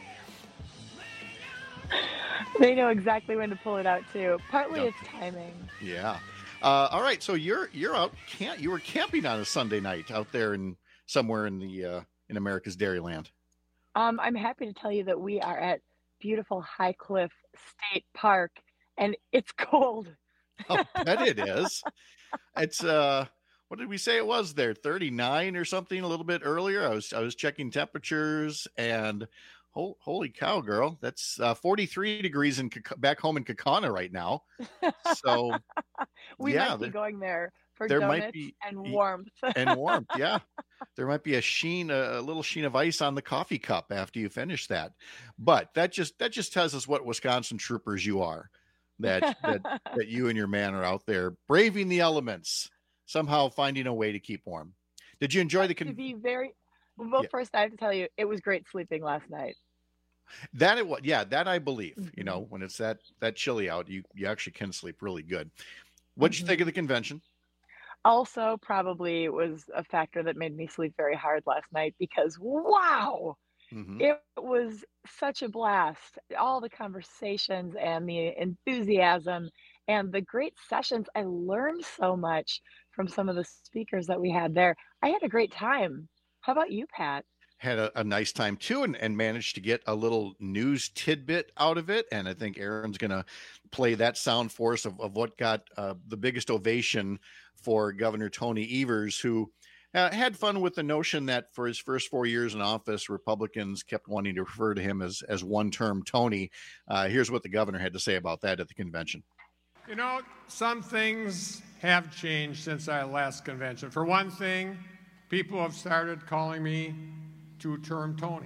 Speaker 27: They know exactly when to pull it out too. Partly
Speaker 20: Yep.
Speaker 27: it's timing.
Speaker 20: Yeah. Uh, all right. So you're you're out. Can't you were camping on a Sunday night out there in somewhere in the uh, in America's Dairyland.
Speaker 27: Um, I'm happy to tell you that we are at beautiful High Cliff State Park, and it's cold.
Speaker 20: Oh, bet it is. It's uh what did we say it was there? thirty-nine or something a little bit earlier. I was I was checking temperatures and ho- holy cow, girl. That's uh, forty-three degrees in Kak- back home in Kakana right now. So
Speaker 27: We
Speaker 20: yeah,
Speaker 27: might be
Speaker 20: there,
Speaker 27: going there for
Speaker 20: there
Speaker 27: donuts
Speaker 20: might be
Speaker 27: and
Speaker 20: e-
Speaker 27: warmth.
Speaker 20: and warmth. Yeah. There might be a sheen, a, a little sheen of ice on the coffee cup after you finish that. But that just that just tells us what Wisconsin troopers you are. That that that you and your man are out there braving the elements, somehow finding a way to keep warm. Did you enjoy the
Speaker 27: to
Speaker 20: con-
Speaker 27: be very well,
Speaker 20: Yeah.
Speaker 27: first I have to tell you, it was great sleeping last night.
Speaker 20: that it was yeah, that I believe. You know, when it's that that chilly out, you you actually can sleep really good. What'd you think of the convention?
Speaker 27: Also, probably was a factor that made me sleep very hard last night because wow,
Speaker 20: Mhm.
Speaker 27: it was such a blast. All the conversations and the enthusiasm and the great sessions. I learned so much from some of the speakers that we had there. I had a great time. How about you, Pat?
Speaker 20: Had a, a nice time too, and, and managed to get a little news tidbit out of it. And I think Aaron's going to play that sound for us of, of what got uh, the biggest ovation for Governor Tony Evers, who uh, had fun with the notion that for his first four years in office, Republicans kept wanting to refer to him as, as one-term Tony. Uh, here's what the governor had to say about that at the convention.
Speaker 2: You know, some things have changed since our last convention. For one thing, people have started calling me two-term Tony.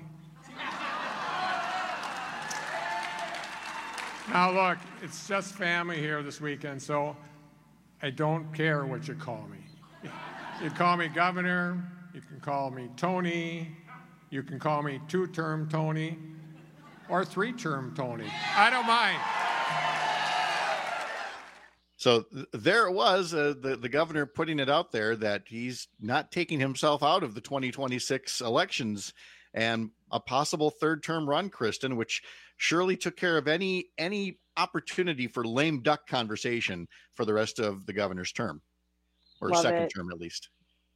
Speaker 2: Now look, it's just family here this weekend, so I don't care what you call me. You can call me governor, you can call me Tony, you can call me two-term Tony, or three-term Tony. I don't mind.
Speaker 20: So th- there it was, uh, the, the governor putting it out there that he's not taking himself out of the twenty twenty-six elections and a possible third term run, Kristen, which surely took care of any any opportunity for lame duck conversation for the rest of the governor's term, or
Speaker 27: Love
Speaker 20: second
Speaker 27: it.
Speaker 20: term at least.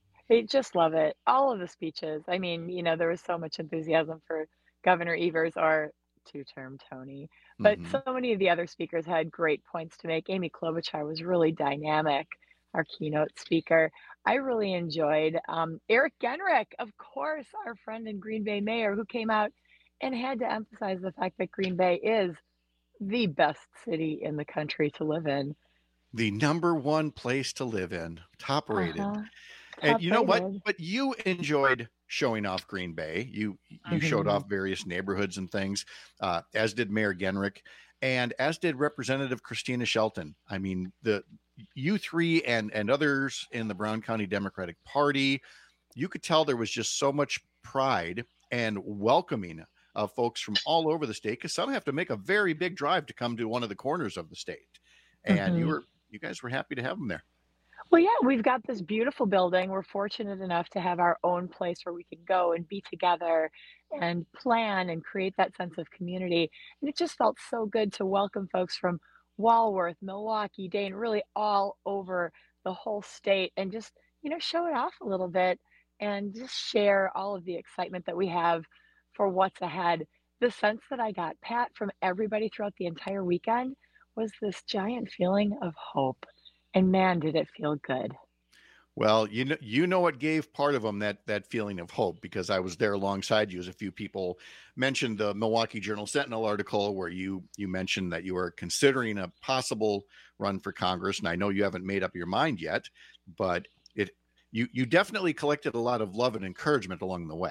Speaker 27: I just love it. All of the speeches. I mean, you know, there was so much enthusiasm for Governor Evers, or two-term Tony, but
Speaker 20: Mhm.
Speaker 27: so many of the other speakers had great points to make. Amy Klobuchar was really dynamic, our keynote speaker. I really enjoyed um, Eric Genrich, of course, our friend and Green Bay mayor, who came out and had to emphasize the fact that Green Bay is the best city in the country to live in.
Speaker 20: The number one place to live in, top rated.
Speaker 27: Uh-huh.
Speaker 20: And you know what?
Speaker 27: Top-rated.
Speaker 20: But you enjoyed showing off Green Bay. You you showed
Speaker 27: Mhm.
Speaker 20: off various neighborhoods and things, uh, as did Mayor Genrich, and as did Representative Christina Shelton. I mean, the you three and and others in the Brown County Democratic Party, you could tell there was just so much pride and welcoming of folks from all over the state, because some have to make a very big drive to come to one of the corners of the state, and you
Speaker 27: Mhm.
Speaker 20: were you guys were happy to have them there.
Speaker 27: Well, yeah, we've got this beautiful building. We're fortunate enough to have our own place where we can go and be together and plan and create that sense of community. And it just felt so good to welcome folks from Walworth, Milwaukee, Dane, really all over the whole state, and just, you know, show it off a little bit and just share all of the excitement that we have for what's ahead. The sense that I got, Pat, from everybody throughout the entire weekend was this giant feeling of hope. And man, did it feel good.
Speaker 20: Well, you know, you know what gave part of them that that feeling of hope, because I was there alongside you as a few people mentioned the Milwaukee Journal Sentinel article where you you mentioned that you were considering a possible run for Congress, and I know you haven't made up your mind yet, but it you you definitely collected a lot of love and encouragement along the way.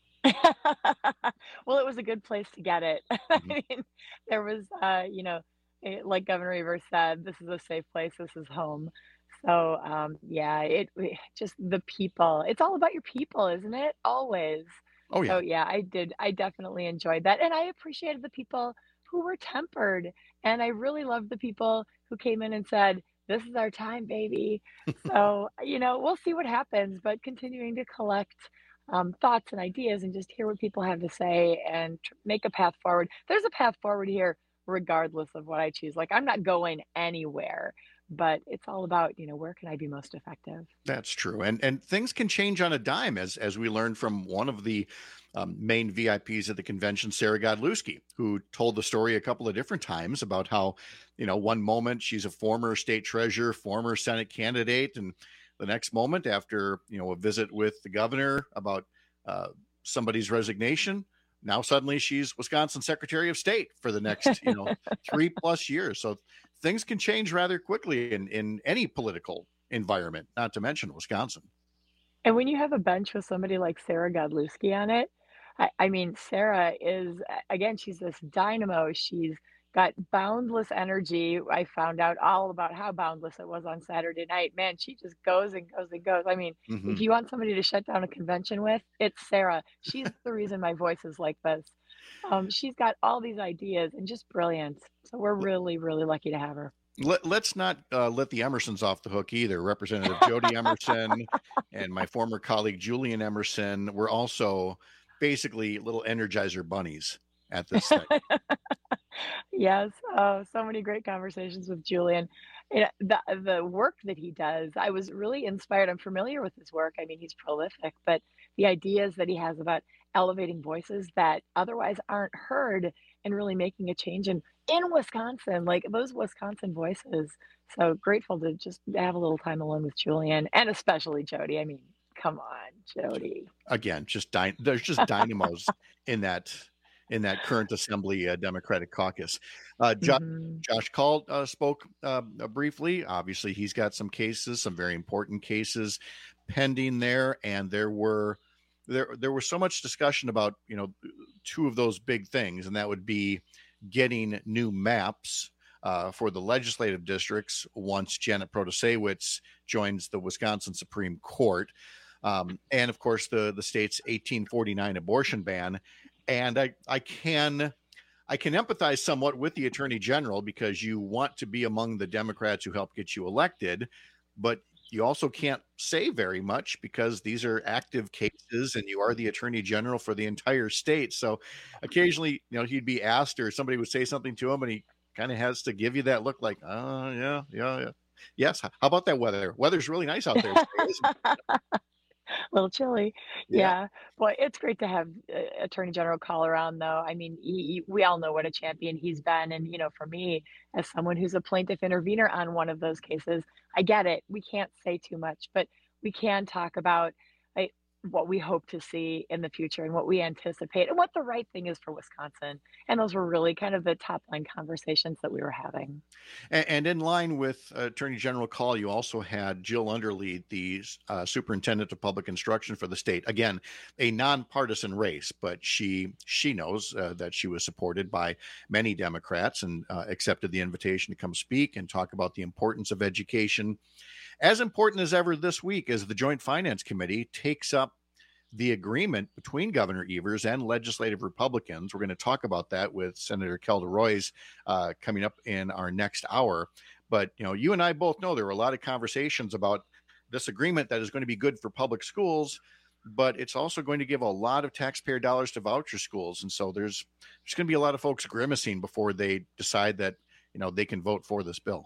Speaker 27: Well, it was a good place to get it. I mean, there was, uh, you know, eh, like Governor Evers said, this is a safe place. This is home. So, um, yeah, it we- just the people. It's all about your people, isn't it? Always.
Speaker 20: Oh, yeah.
Speaker 27: So, yeah, I did. I definitely enjoyed that. And I appreciated the people who were tempered. And I really loved the people who came in and said, this is our time, baby. So, you know, we'll see what happens, but continuing to collect um, thoughts and ideas and just hear what people have to say and tr- make a path forward. There's a path forward here, regardless of what I choose. Like, I'm not going anywhere, but it's all about, you know, where can I be most effective?
Speaker 20: That's true. And and things can change on a dime, as as we learned from one of the um, main V I Ps at the convention, Sarah Godlewski, who told the story a couple of different times about how, you know, one moment she's a former state treasurer, former Senate candidate, and the next moment, after, you know, a visit with the governor about uh, somebody's resignation, now suddenly she's Wisconsin Secretary of State for the next, you know, three plus years. So things can change rather quickly in, in any political environment, not to mention Wisconsin.
Speaker 27: And when you have a bench with somebody like Sarah Godlewski on it, I, I mean, Sarah is, again, she's this dynamo. She's got boundless energy. I found out all about how boundless it was on Saturday night. Man, she just goes and goes and goes. I mean,
Speaker 20: Mm-hmm.
Speaker 27: if you want somebody to shut down a convention with, it's Sarah. She's the reason my voice is like this. Um, she's got all these ideas and just brilliant. So we're really, really lucky to have her.
Speaker 20: Let, let's not uh, let the Emersons off the hook either. Representative Jody Emerson and my former colleague Julian Emerson were also basically little Energizer bunnies at this thing.
Speaker 27: Yes. Oh, so many great conversations with Julian. You know, the the work that he does, I was really inspired. I'm familiar with his work. I mean, he's prolific, but the ideas that he has about elevating voices that otherwise aren't heard and really making a change in in Wisconsin, like those Wisconsin voices. So grateful to just have a little time alone with Julian and especially Jody. I mean, come on, Jody.
Speaker 20: Again, just dy- there's just dynamos in that in that current assembly uh, Democratic caucus. Uh, jo-
Speaker 27: Mhm.
Speaker 20: Josh Call uh, spoke uh, briefly. Obviously, he's got some cases, some very important cases pending there, and there were there there was so much discussion about, you know, two of those big things, and that would be getting new maps uh, for the legislative districts once Janet Protasewicz joins the Wisconsin Supreme Court, um, and of course the the state's eighteen forty-nine abortion ban. And I, I can I can empathize somewhat with the Attorney General, because you want to be among the Democrats who help get you elected, but you also can't say very much because these are active cases and you are the Attorney General for the entire state. So occasionally, you know, he'd be asked or somebody would say something to him and he kind of has to give you that look like, oh, yeah, yeah, yeah. Yes. How about that weather? Weather's really nice out there today, isn't it?
Speaker 27: A little chilly.
Speaker 20: Yeah.
Speaker 27: Yeah. Boy, it's great to have uh, Attorney General call around, though. I mean, he, he- we all know what a champion he's been. And, you know, for me, as someone who's a plaintiff intervener on one of those cases, I get it. We can't say too much, but we can talk about like, what we hope to see in the future and what we anticipate and what the right thing is for Wisconsin. And those were really kind of the top line conversations that we were having.
Speaker 20: And, and in line with uh, Attorney General Call, you also had Jill Underlead, the uh, Superintendent of Public Instruction for the state. Again, a nonpartisan race, but she she knows uh, that she was supported by many Democrats and uh, accepted the invitation to come speak and talk about the importance of education. As important as ever this week as the Joint Finance Committee takes up the agreement between Governor Evers and legislative Republicans. We're going to talk about that with Senator Kelda Roys uh, coming up in our next hour. But, you know, you and I both know there were a lot of conversations about this agreement that is going to be good for public schools, but it's also going to give a lot of taxpayer dollars to voucher schools. And so there's there's going to be a lot of folks grimacing before they decide that, you know, they can vote for this bill.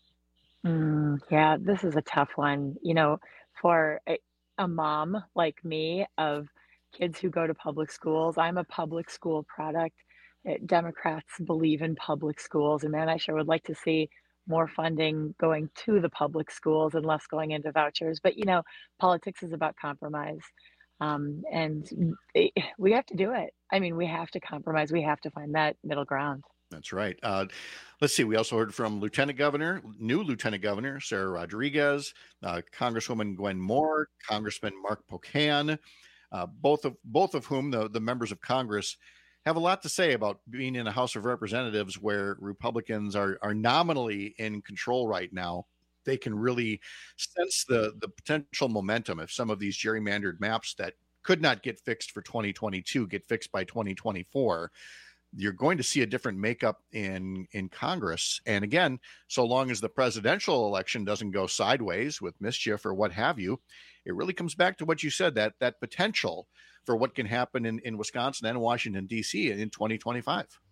Speaker 27: Mm, yeah, this is a tough one. You know, for a, a mom like me of kids who go to public schools, I'm a public school product. Uh, Democrats believe in public schools, and man, I sure would like to see more funding going to the public schools and less going into vouchers. But, you know, politics is about compromise. Um, and it, we have to do it. I mean, we have to compromise. We have to find that middle ground.
Speaker 20: That's right. Uh, let's see. We also heard from Lieutenant Governor, new Lieutenant Governor Sarah Rodriguez, uh, Congresswoman Gwen Moore, Congressman Mark Pocan, uh, both of both of whom the, the members of Congress have a lot to say about being in a House of Representatives where Republicans are are nominally in control right now. They can really sense the the potential momentum if some of these gerrymandered maps that could not get fixed for twenty twenty-two get fixed by twenty twenty-four. You're going to see a different makeup in in Congress. And again, so long as the presidential election doesn't go sideways with mischief or what have you, it really comes back to what you said, that that potential for what can happen in, in Wisconsin and Washington, D C in twenty twenty-five.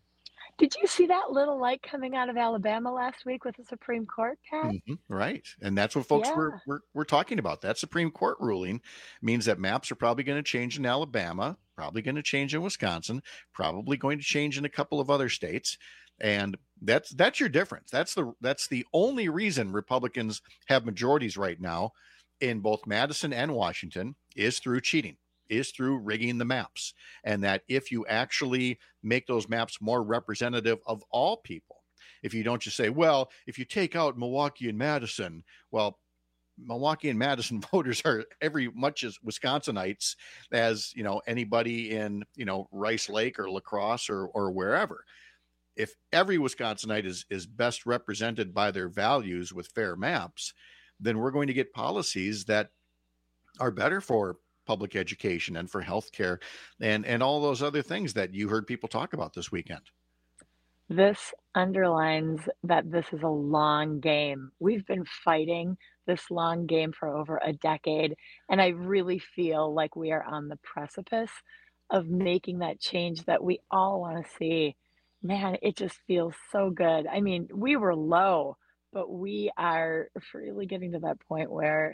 Speaker 27: Did you see that little light coming out of Alabama last week with the Supreme Court, Pat?
Speaker 20: Mhm, right. And that's what folks
Speaker 27: Yeah.
Speaker 20: were, were, were talking about. That Supreme Court ruling means that maps are probably going to change in Alabama, probably going to change in Wisconsin, probably going to change in a couple of other states. And that's that's your difference. That's the that's the only reason Republicans have majorities right now in both Madison and Washington is through cheating, is through rigging the maps. And that if you actually make those maps more representative of all people, if you don't just say, well, if you take out Milwaukee and Madison, well, Milwaukee and Madison voters are every much as Wisconsinites as, you know, anybody in, you know, Rice Lake or La Crosse or or wherever. If every Wisconsinite is is best represented by their values with fair maps, then we're going to get policies that are better for public education and for healthcare and and all those other things that you heard people talk about this weekend.
Speaker 27: This underlines that this is a long game. We've been fighting this long game for over a decade, and I really feel like we are on the precipice of making that change that we all want to see. Man, it just feels so good. I mean, we were low, but we are really getting to that point where,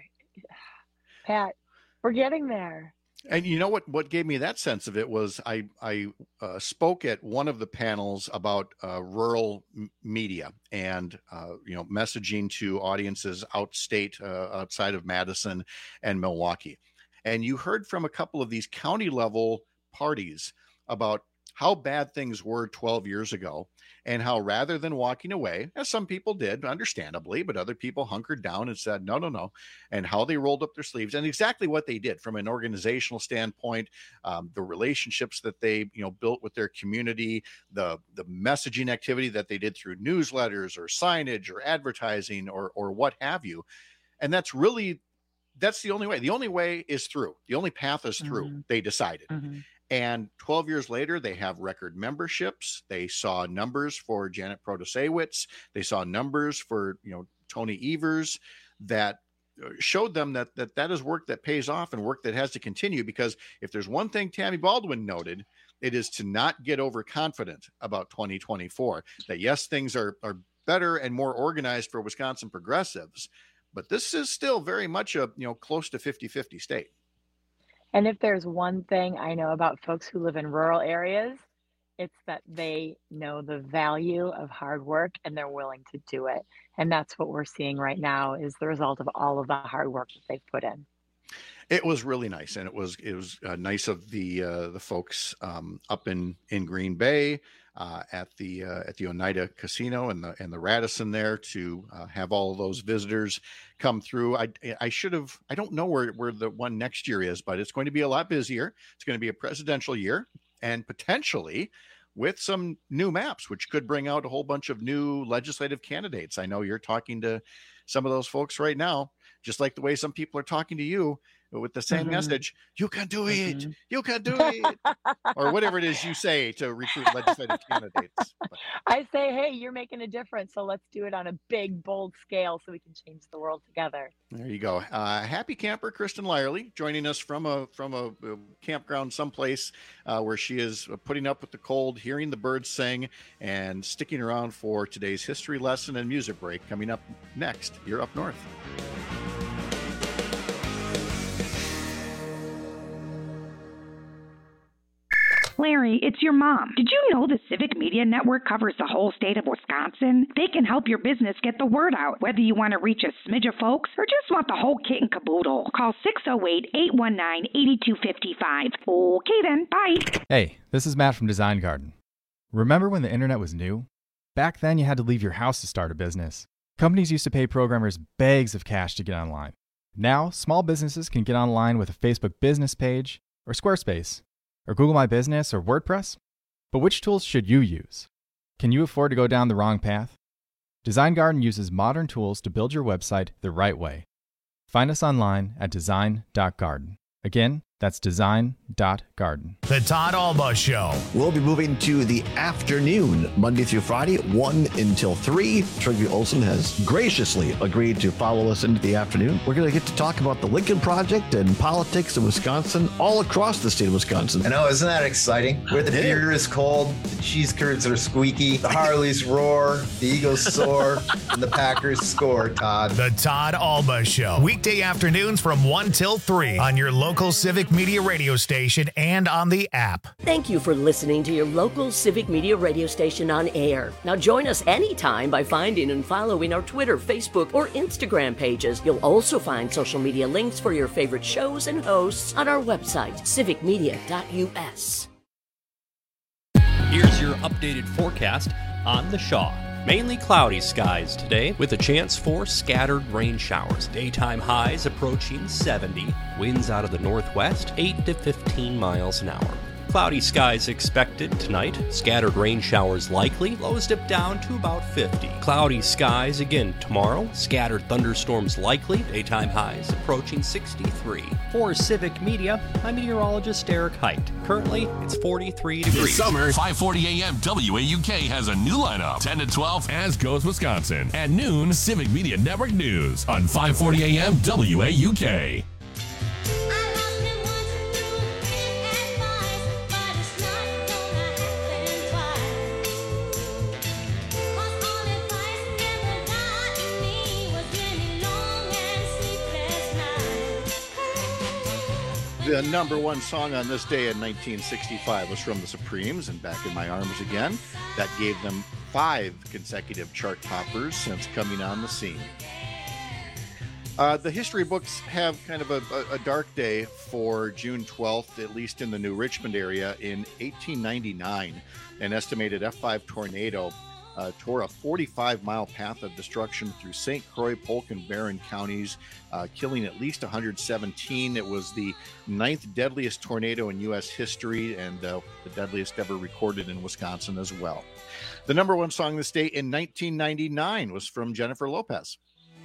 Speaker 27: Pat, we're getting there.
Speaker 20: And you know what? What gave me that sense of it was I I uh, spoke at one of the panels about uh, rural m- media and uh, you know messaging to audiences outstate, uh, outside of Madison and Milwaukee, and you heard from a couple of these county level parties about how bad things were twelve years ago, and how rather than walking away, as some people did, understandably, but other people hunkered down and said, no, no, no, and how they rolled up their sleeves and exactly what they did from an organizational standpoint, um, the relationships that they, you know, built with their community, the the messaging activity that they did through newsletters or signage or advertising or or what have you. And that's really, that's the only way. The only way is through. The only path is through,
Speaker 27: Mhm.
Speaker 20: they decided.
Speaker 27: Mhm.
Speaker 20: And twelve years later, they have record memberships. They saw numbers for Janet Protasewicz. They saw numbers for, you know, Tony Evers that showed them that, that that is work that pays off and work that has to continue. Because if there's one thing Tammy Baldwin noted, it is to not get overconfident about twenty twenty-four. That yes, things are, are better and more organized for Wisconsin progressives, but this is still very much a, you know, close to fifty-fifty state.
Speaker 27: And if there's one thing I know about folks who live in rural areas, it's that they know the value of hard work and they're willing to do it. And that's what we're seeing right now is the result of all of the hard work that they've put in.
Speaker 20: It was really nice, and it was it was uh, nice of the uh, the folks um, up in, in Green Bay uh, at the uh, at the Oneida Casino and the and the Radisson there to uh, have all of those visitors come through. I I should have I don't know where where the one next year is, but it's going to be a lot busier. It's going to be a presidential year, and potentially with some new maps, which could bring out a whole bunch of new legislative candidates. I know you're talking to some of those folks right now, just like the way some people are talking to you with the same
Speaker 27: Mhm.
Speaker 20: message. You can do it.
Speaker 27: Mhm.
Speaker 20: You can do it. Or whatever it is you say to recruit legislative candidates. But
Speaker 27: I say, hey, you're making a difference, so let's do it on a big, bold scale so we can change the world together.
Speaker 20: there you go. Uh, happy camper Kristen Lyerly joining us from a from a, a campground someplace uh, where she is putting up with the cold, hearing the birds sing, and sticking around for today's history lesson and music break coming up next. You're Up North.
Speaker 1: Larry, it's your mom. Did you know the Civic Media Network covers the whole state of Wisconsin? They can help your business get the word out, whether you want to reach a smidge of folks or just want the whole kit and caboodle. Call six oh eight, eight one nine, eight two five five. Okay then, bye.
Speaker 7: Hey, this is Matt from Design Garden. Remember when the internet was new? Back then you had to leave your house to start a business. Companies used to pay programmers bags of cash to get online. Now, small businesses can get online with a Facebook business page or Squarespace, or Google My Business, or WordPress? But which tools should you use? Can you afford to go down the wrong path? Design Garden uses modern tools to build your website the right way. Find us online at design dot garden. Again, That's design dot garden.
Speaker 11: The Todd Alba Show.
Speaker 12: We'll be moving to the afternoon, Monday through Friday, one until three. Trygve Olsen has graciously agreed to follow us into the afternoon. We're going to get to talk about the Lincoln Project and politics in Wisconsin, all across the state of Wisconsin.
Speaker 13: I know, isn't that exciting? Where the beer is cold, the cheese curds are squeaky, the Harleys roar, the Eagles soar, and the Packers score, Todd.
Speaker 11: The Todd Alba Show. Weekday afternoons from one till three on your local Civic Media radio station and on the app.
Speaker 8: Thank you for listening to your local Civic Media radio station on air. Now join us anytime by finding and following our Twitter, Facebook, or Instagram pages. You'll also find social media links for your favorite shows and hosts on our website, civic media dot u s.
Speaker 10: Here's your updated forecast on the Shaw. Mainly cloudy skies today with a chance for scattered rain showers. Daytime highs approaching seventy. Winds out of the northwest, eight to fifteen miles an hour. Cloudy skies expected tonight. Scattered rain showers likely. Lows dip down to about fifty. Cloudy skies again tomorrow. Scattered thunderstorms likely. Daytime highs approaching sixty-three. For Civic Media, I'm meteorologist Eric Height. Currently, it's forty-three degrees.
Speaker 9: This summer, five forty a.m. W A U K has a new lineup. ten to twelve, As Goes Wisconsin. At noon, Civic Media Network News on five forty a.m. W A U K.
Speaker 20: The number one song on this day in nineteen sixty-five was from the Supremes and Back in My Arms Again. That gave them five consecutive chart toppers since coming on the scene. Uh, the history books have kind of a, a, a dark day for June twelfth, at least in the New Richmond area. In eighteen ninety-nine, an estimated F five tornado Uh, tore a forty-five mile path of destruction through Saint Croix, Polk, and Barron counties, uh, killing at least one hundred seventeen. It was the ninth deadliest tornado in U S history and uh, the deadliest ever recorded in Wisconsin as well. The number one song this day in nineteen ninety-nine was from Jennifer Lopez.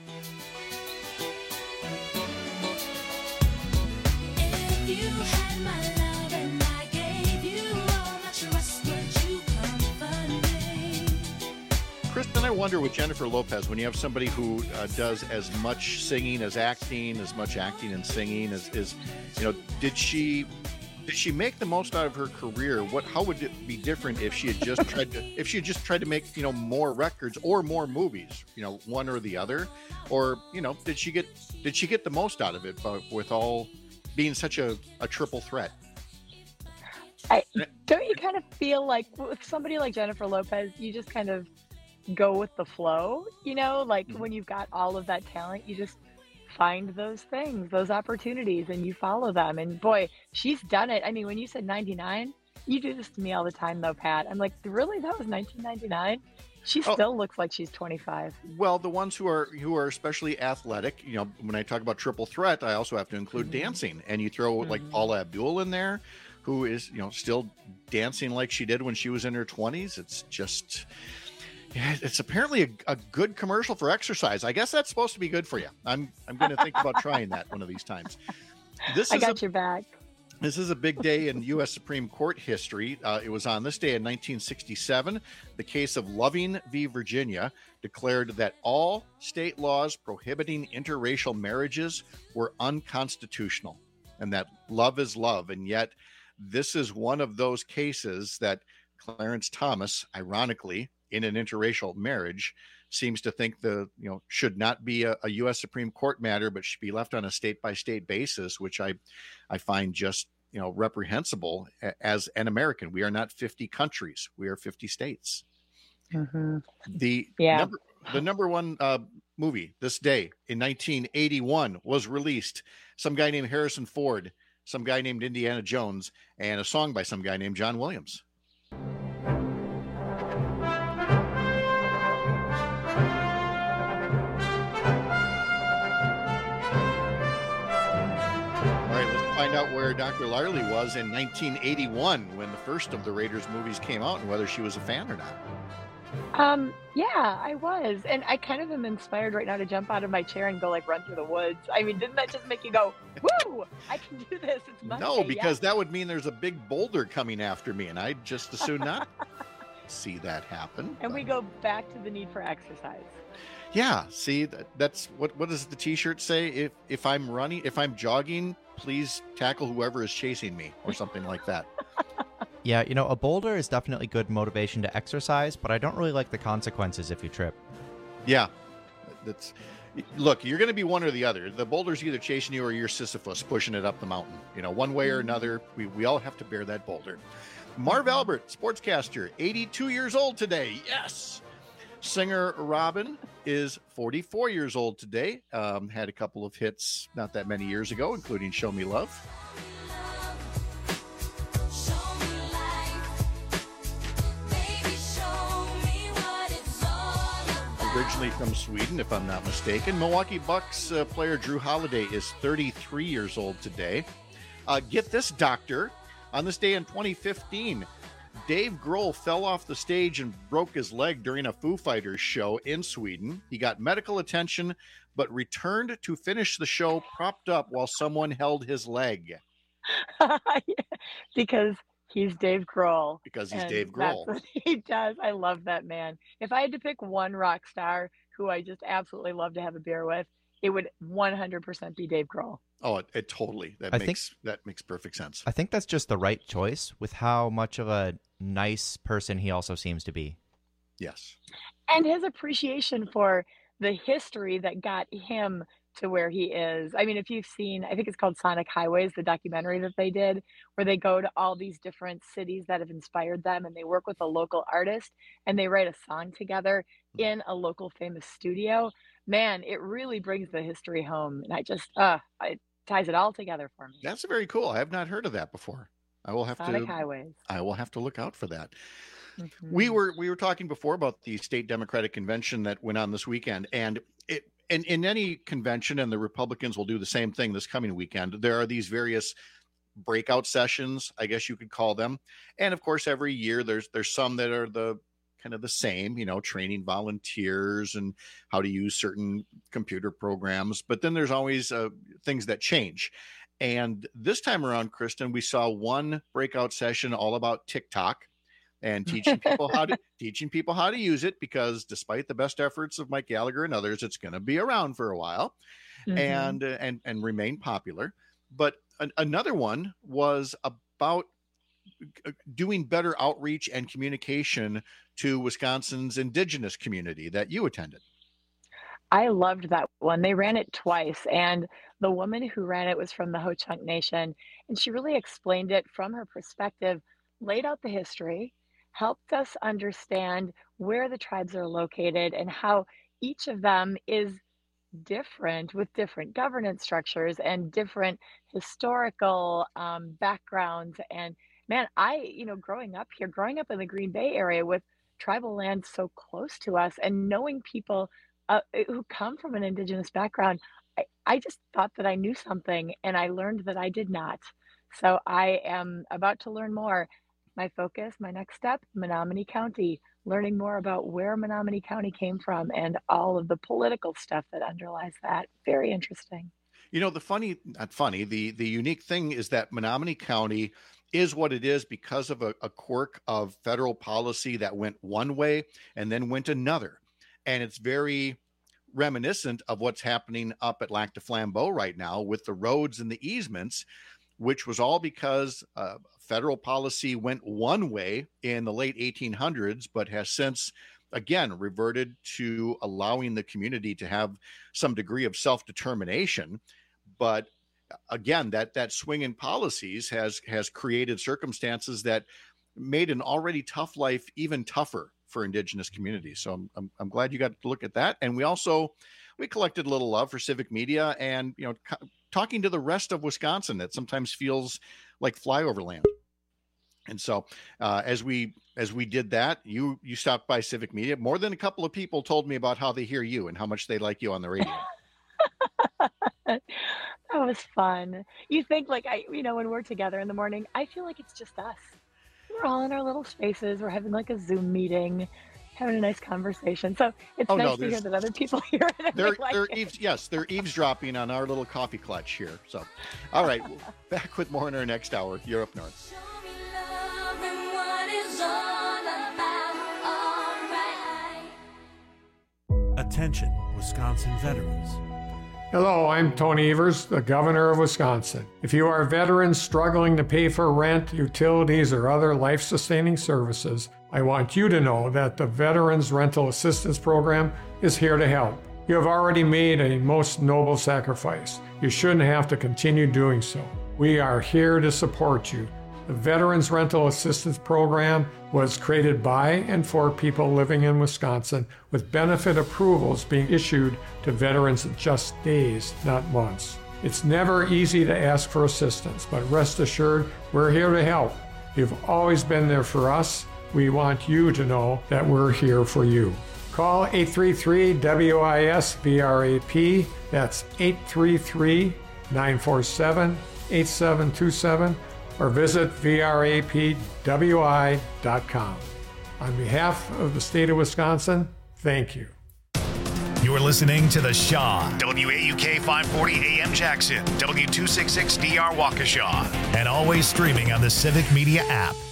Speaker 26: If you had my love and I gave you all my trust, would you comfort me?
Speaker 20: Kristen, I wonder with Jennifer Lopez, when you have somebody who uh, does as much singing as acting, as much acting and singing as, is, you know, did she did she make the most out of her career? What, how would it be different if she had just tried to, if she had just tried to make, you know, more records or more movies, you know, one or the other, or, you know, did she get, did she get the most out of it uh, with all being such a, a triple threat?
Speaker 27: I, don't you kind of feel like with somebody like Jennifer Lopez, you just kind of go with the flow, you know, like mm-hmm. when you've got all of that talent, you just find those things, those opportunities, and you follow them. And boy, she's done it. I mean, when you said ninety-nine, you do this to me all the time though, Pat. I'm like, really? That was nineteen ninety-nine? She oh. still looks like she's twenty-five.
Speaker 20: Well, the ones who are who are especially athletic, you know, when I talk about triple threat, I also have to include mm-hmm. dancing. And you throw mm-hmm. like Paula Abdul in there, who is, you know, still dancing like she did when she was in her twenties. It's just, yeah, it's apparently a, a good commercial for exercise. I guess that's supposed to be good for you. I'm I'm going to think about trying that one of these times. This
Speaker 27: I
Speaker 20: is
Speaker 27: got
Speaker 20: a,
Speaker 27: your back.
Speaker 20: This is a big day in U S Supreme Court history. Uh, it was on this day in nineteen sixty-seven. The case of Loving v. Virginia declared that all state laws prohibiting interracial marriages were unconstitutional and that love is love. And yet this is one of those cases that Clarence Thomas, ironically, in an interracial marriage, seems to think the, you know, should not be a, a U S Supreme Court matter, but should be left on a state by state basis, which I, I find just, you know, reprehensible as an American. We are not fifty countries. We are fifty states.
Speaker 27: Mm-hmm.
Speaker 20: The
Speaker 27: yeah.
Speaker 20: number, the number one uh, movie this day in nineteen eighty-one was released. Some guy named Harrison Ford, some guy named Indiana Jones, and a song by some guy named John Williams. Find out where Doctor Larley was in nineteen eighty-one when the first of the Raiders movies came out and whether she was a fan or not.
Speaker 27: Um, yeah, I was. And I kind of am inspired right now to jump out of my chair and go like run through the woods. I mean, didn't that just make you go, woo, I can do this. It's Monday.
Speaker 20: No, because
Speaker 27: yeah.
Speaker 20: that would mean there's a big boulder coming after me, and I'd just as soon not see that happen.
Speaker 27: And we go back to the need for exercise.
Speaker 20: Yeah, see, that, that's what what does the t-shirt say? If if I'm running, if I'm jogging, please tackle whoever is chasing me, or something like that.
Speaker 21: Yeah, you know, a boulder is definitely good motivation to exercise, but I don't really like the consequences if you trip.
Speaker 20: Yeah, that's. Look, you're going to be one or the other. The boulder's either chasing you or you're Sisyphus pushing it up the mountain. You know, one way or another, we, we all have to bear that boulder. Marv Albert, sportscaster, eighty-two years old today. Yes. Singer Robin is forty-four years old today. Um, had a couple of hits not that many years ago, including Show Me Love. Originally from Sweden, if I'm not mistaken. Milwaukee Bucks uh, player Drew Holiday is thirty-three years old today. Uh, get this, doctor. On this day in twenty fifteen, Dave Grohl fell off the stage and broke his leg during a Foo Fighters show in Sweden. He got medical attention, but returned to finish the show propped up while someone held his leg.
Speaker 27: Yeah, because he's Dave Grohl.
Speaker 20: Because he's
Speaker 27: and
Speaker 20: Dave Grohl.
Speaker 27: That's what he does. I love that man. If I had to pick one rock star who I just absolutely love to have a beer with, it would one hundred percent be Dave Grohl.
Speaker 20: Oh, it, it totally. That
Speaker 21: I
Speaker 20: makes
Speaker 21: think-
Speaker 20: that makes perfect sense.
Speaker 21: I think that's just the right choice with how much of a nice person he also seems to be.
Speaker 20: Yes.
Speaker 27: And his appreciation for the history that got him to where he is. I mean, if you've seen, I think it's called Sonic Highways, the documentary that they did, where they go to all these different cities that have inspired them and they work with a local artist and they write a song together in a local famous studio. Man, it really brings the history home. And I just, uh, it ties it all together for me.
Speaker 20: That's very cool. I have not heard of that before. I will have
Speaker 27: Sonic
Speaker 20: to
Speaker 27: Highways.
Speaker 20: I will have to look out for that.
Speaker 27: Mhm.
Speaker 20: We were we were talking before about the state Democratic convention that went on this weekend, and it and in any convention, and the Republicans will do the same thing this coming weekend. There are these various breakout sessions, I guess you could call them, and of course, every year there's there's some that are the kind of the same, you know, training volunteers and how to use certain computer programs. But then there's always uh, things that change. And this time around, Kristen, we saw one breakout session all about TikTok and teaching people how to teaching people how to use it, because despite the best efforts of Mike Gallagher and others, it's going to be around for a while
Speaker 27: Mhm.
Speaker 20: and uh, and and remain popular. But an, another one was about uh, doing better outreach and communication to Wisconsin's indigenous community that you attended.
Speaker 27: I loved that one. They ran it twice, and the woman who ran it was from the Ho-Chunk Nation, and she really explained it from her perspective, laid out the history, helped us understand where the tribes are located and how each of them is different with different governance structures and different historical um, backgrounds. And man, I, you know, growing up here, growing up in the Green Bay area with tribal land so close to us and knowing people uh, who come from an indigenous background, I, I just thought that I knew something and I learned that I did not. So I am about to learn more. My focus, my next step, Menominee County, learning more about where Menominee County came from and all of the political stuff that underlies that. Very interesting.
Speaker 20: You know, the funny, not funny, the the unique thing is that Menominee County is what it is because of a, a quirk of federal policy that went one way and then went another. And it's very reminiscent of what's happening up at Lac du Flambeau right now with the roads and the easements, which was all because uh, federal policy went one way in the late eighteen hundreds, but has since, again, reverted to allowing the community to have some degree of self-determination. But again, that that swing in policies has has created circumstances that made an already tough life even tougher for indigenous communities. So I'm, I'm, I'm glad you got to look at that. And we also, we collected a little love for civic media and, you know, co- talking to the rest of Wisconsin that sometimes feels like flyover land. And so uh, as we as we did that, you you stopped by Civic Media. More than a couple of people told me about how they hear you and how much they like you on the radio.
Speaker 27: That was fun. You think like I, you know, when we're together in the morning, I feel like it's just us. We're all in our little spaces. We're having like a Zoom meeting, having a nice conversation. So it's
Speaker 20: Oh,
Speaker 27: nice
Speaker 20: no,
Speaker 27: to hear
Speaker 20: there's-
Speaker 27: that other people hear it. and
Speaker 20: They're,
Speaker 27: they like
Speaker 20: they're
Speaker 27: it.
Speaker 20: eaves, yes, they're eavesdropping on our little coffee clutch here. So, all right, back with more in our next hour. You're up north.
Speaker 14: Attention, Wisconsin veterans.
Speaker 2: Hello, I'm Tony Evers, the Governor of Wisconsin. If you are veterans struggling to pay for rent, utilities, or other life-sustaining services, I want you to know that the Veterans Rental Assistance Program is here to help. You have already made a most noble sacrifice. You shouldn't have to continue doing so. We are here to support you. The Veterans Rental Assistance Program was created by and for people living in Wisconsin, with benefit approvals being issued to veterans in just days, not months. It's never easy to ask for assistance, but rest assured, we're here to help. You've always been there for us. We want you to know that we're here for you. Call eight three three W I S V R A P. That's eight three three, nine four seven, eight seven two seven. or visit V R A P W I dot com. On behalf of the state of Wisconsin, thank you.
Speaker 11: You're listening to The Shaw, W A U K five forty A M Jackson, W two sixty-six D R Waukesha, and always streaming on the Civic Media app.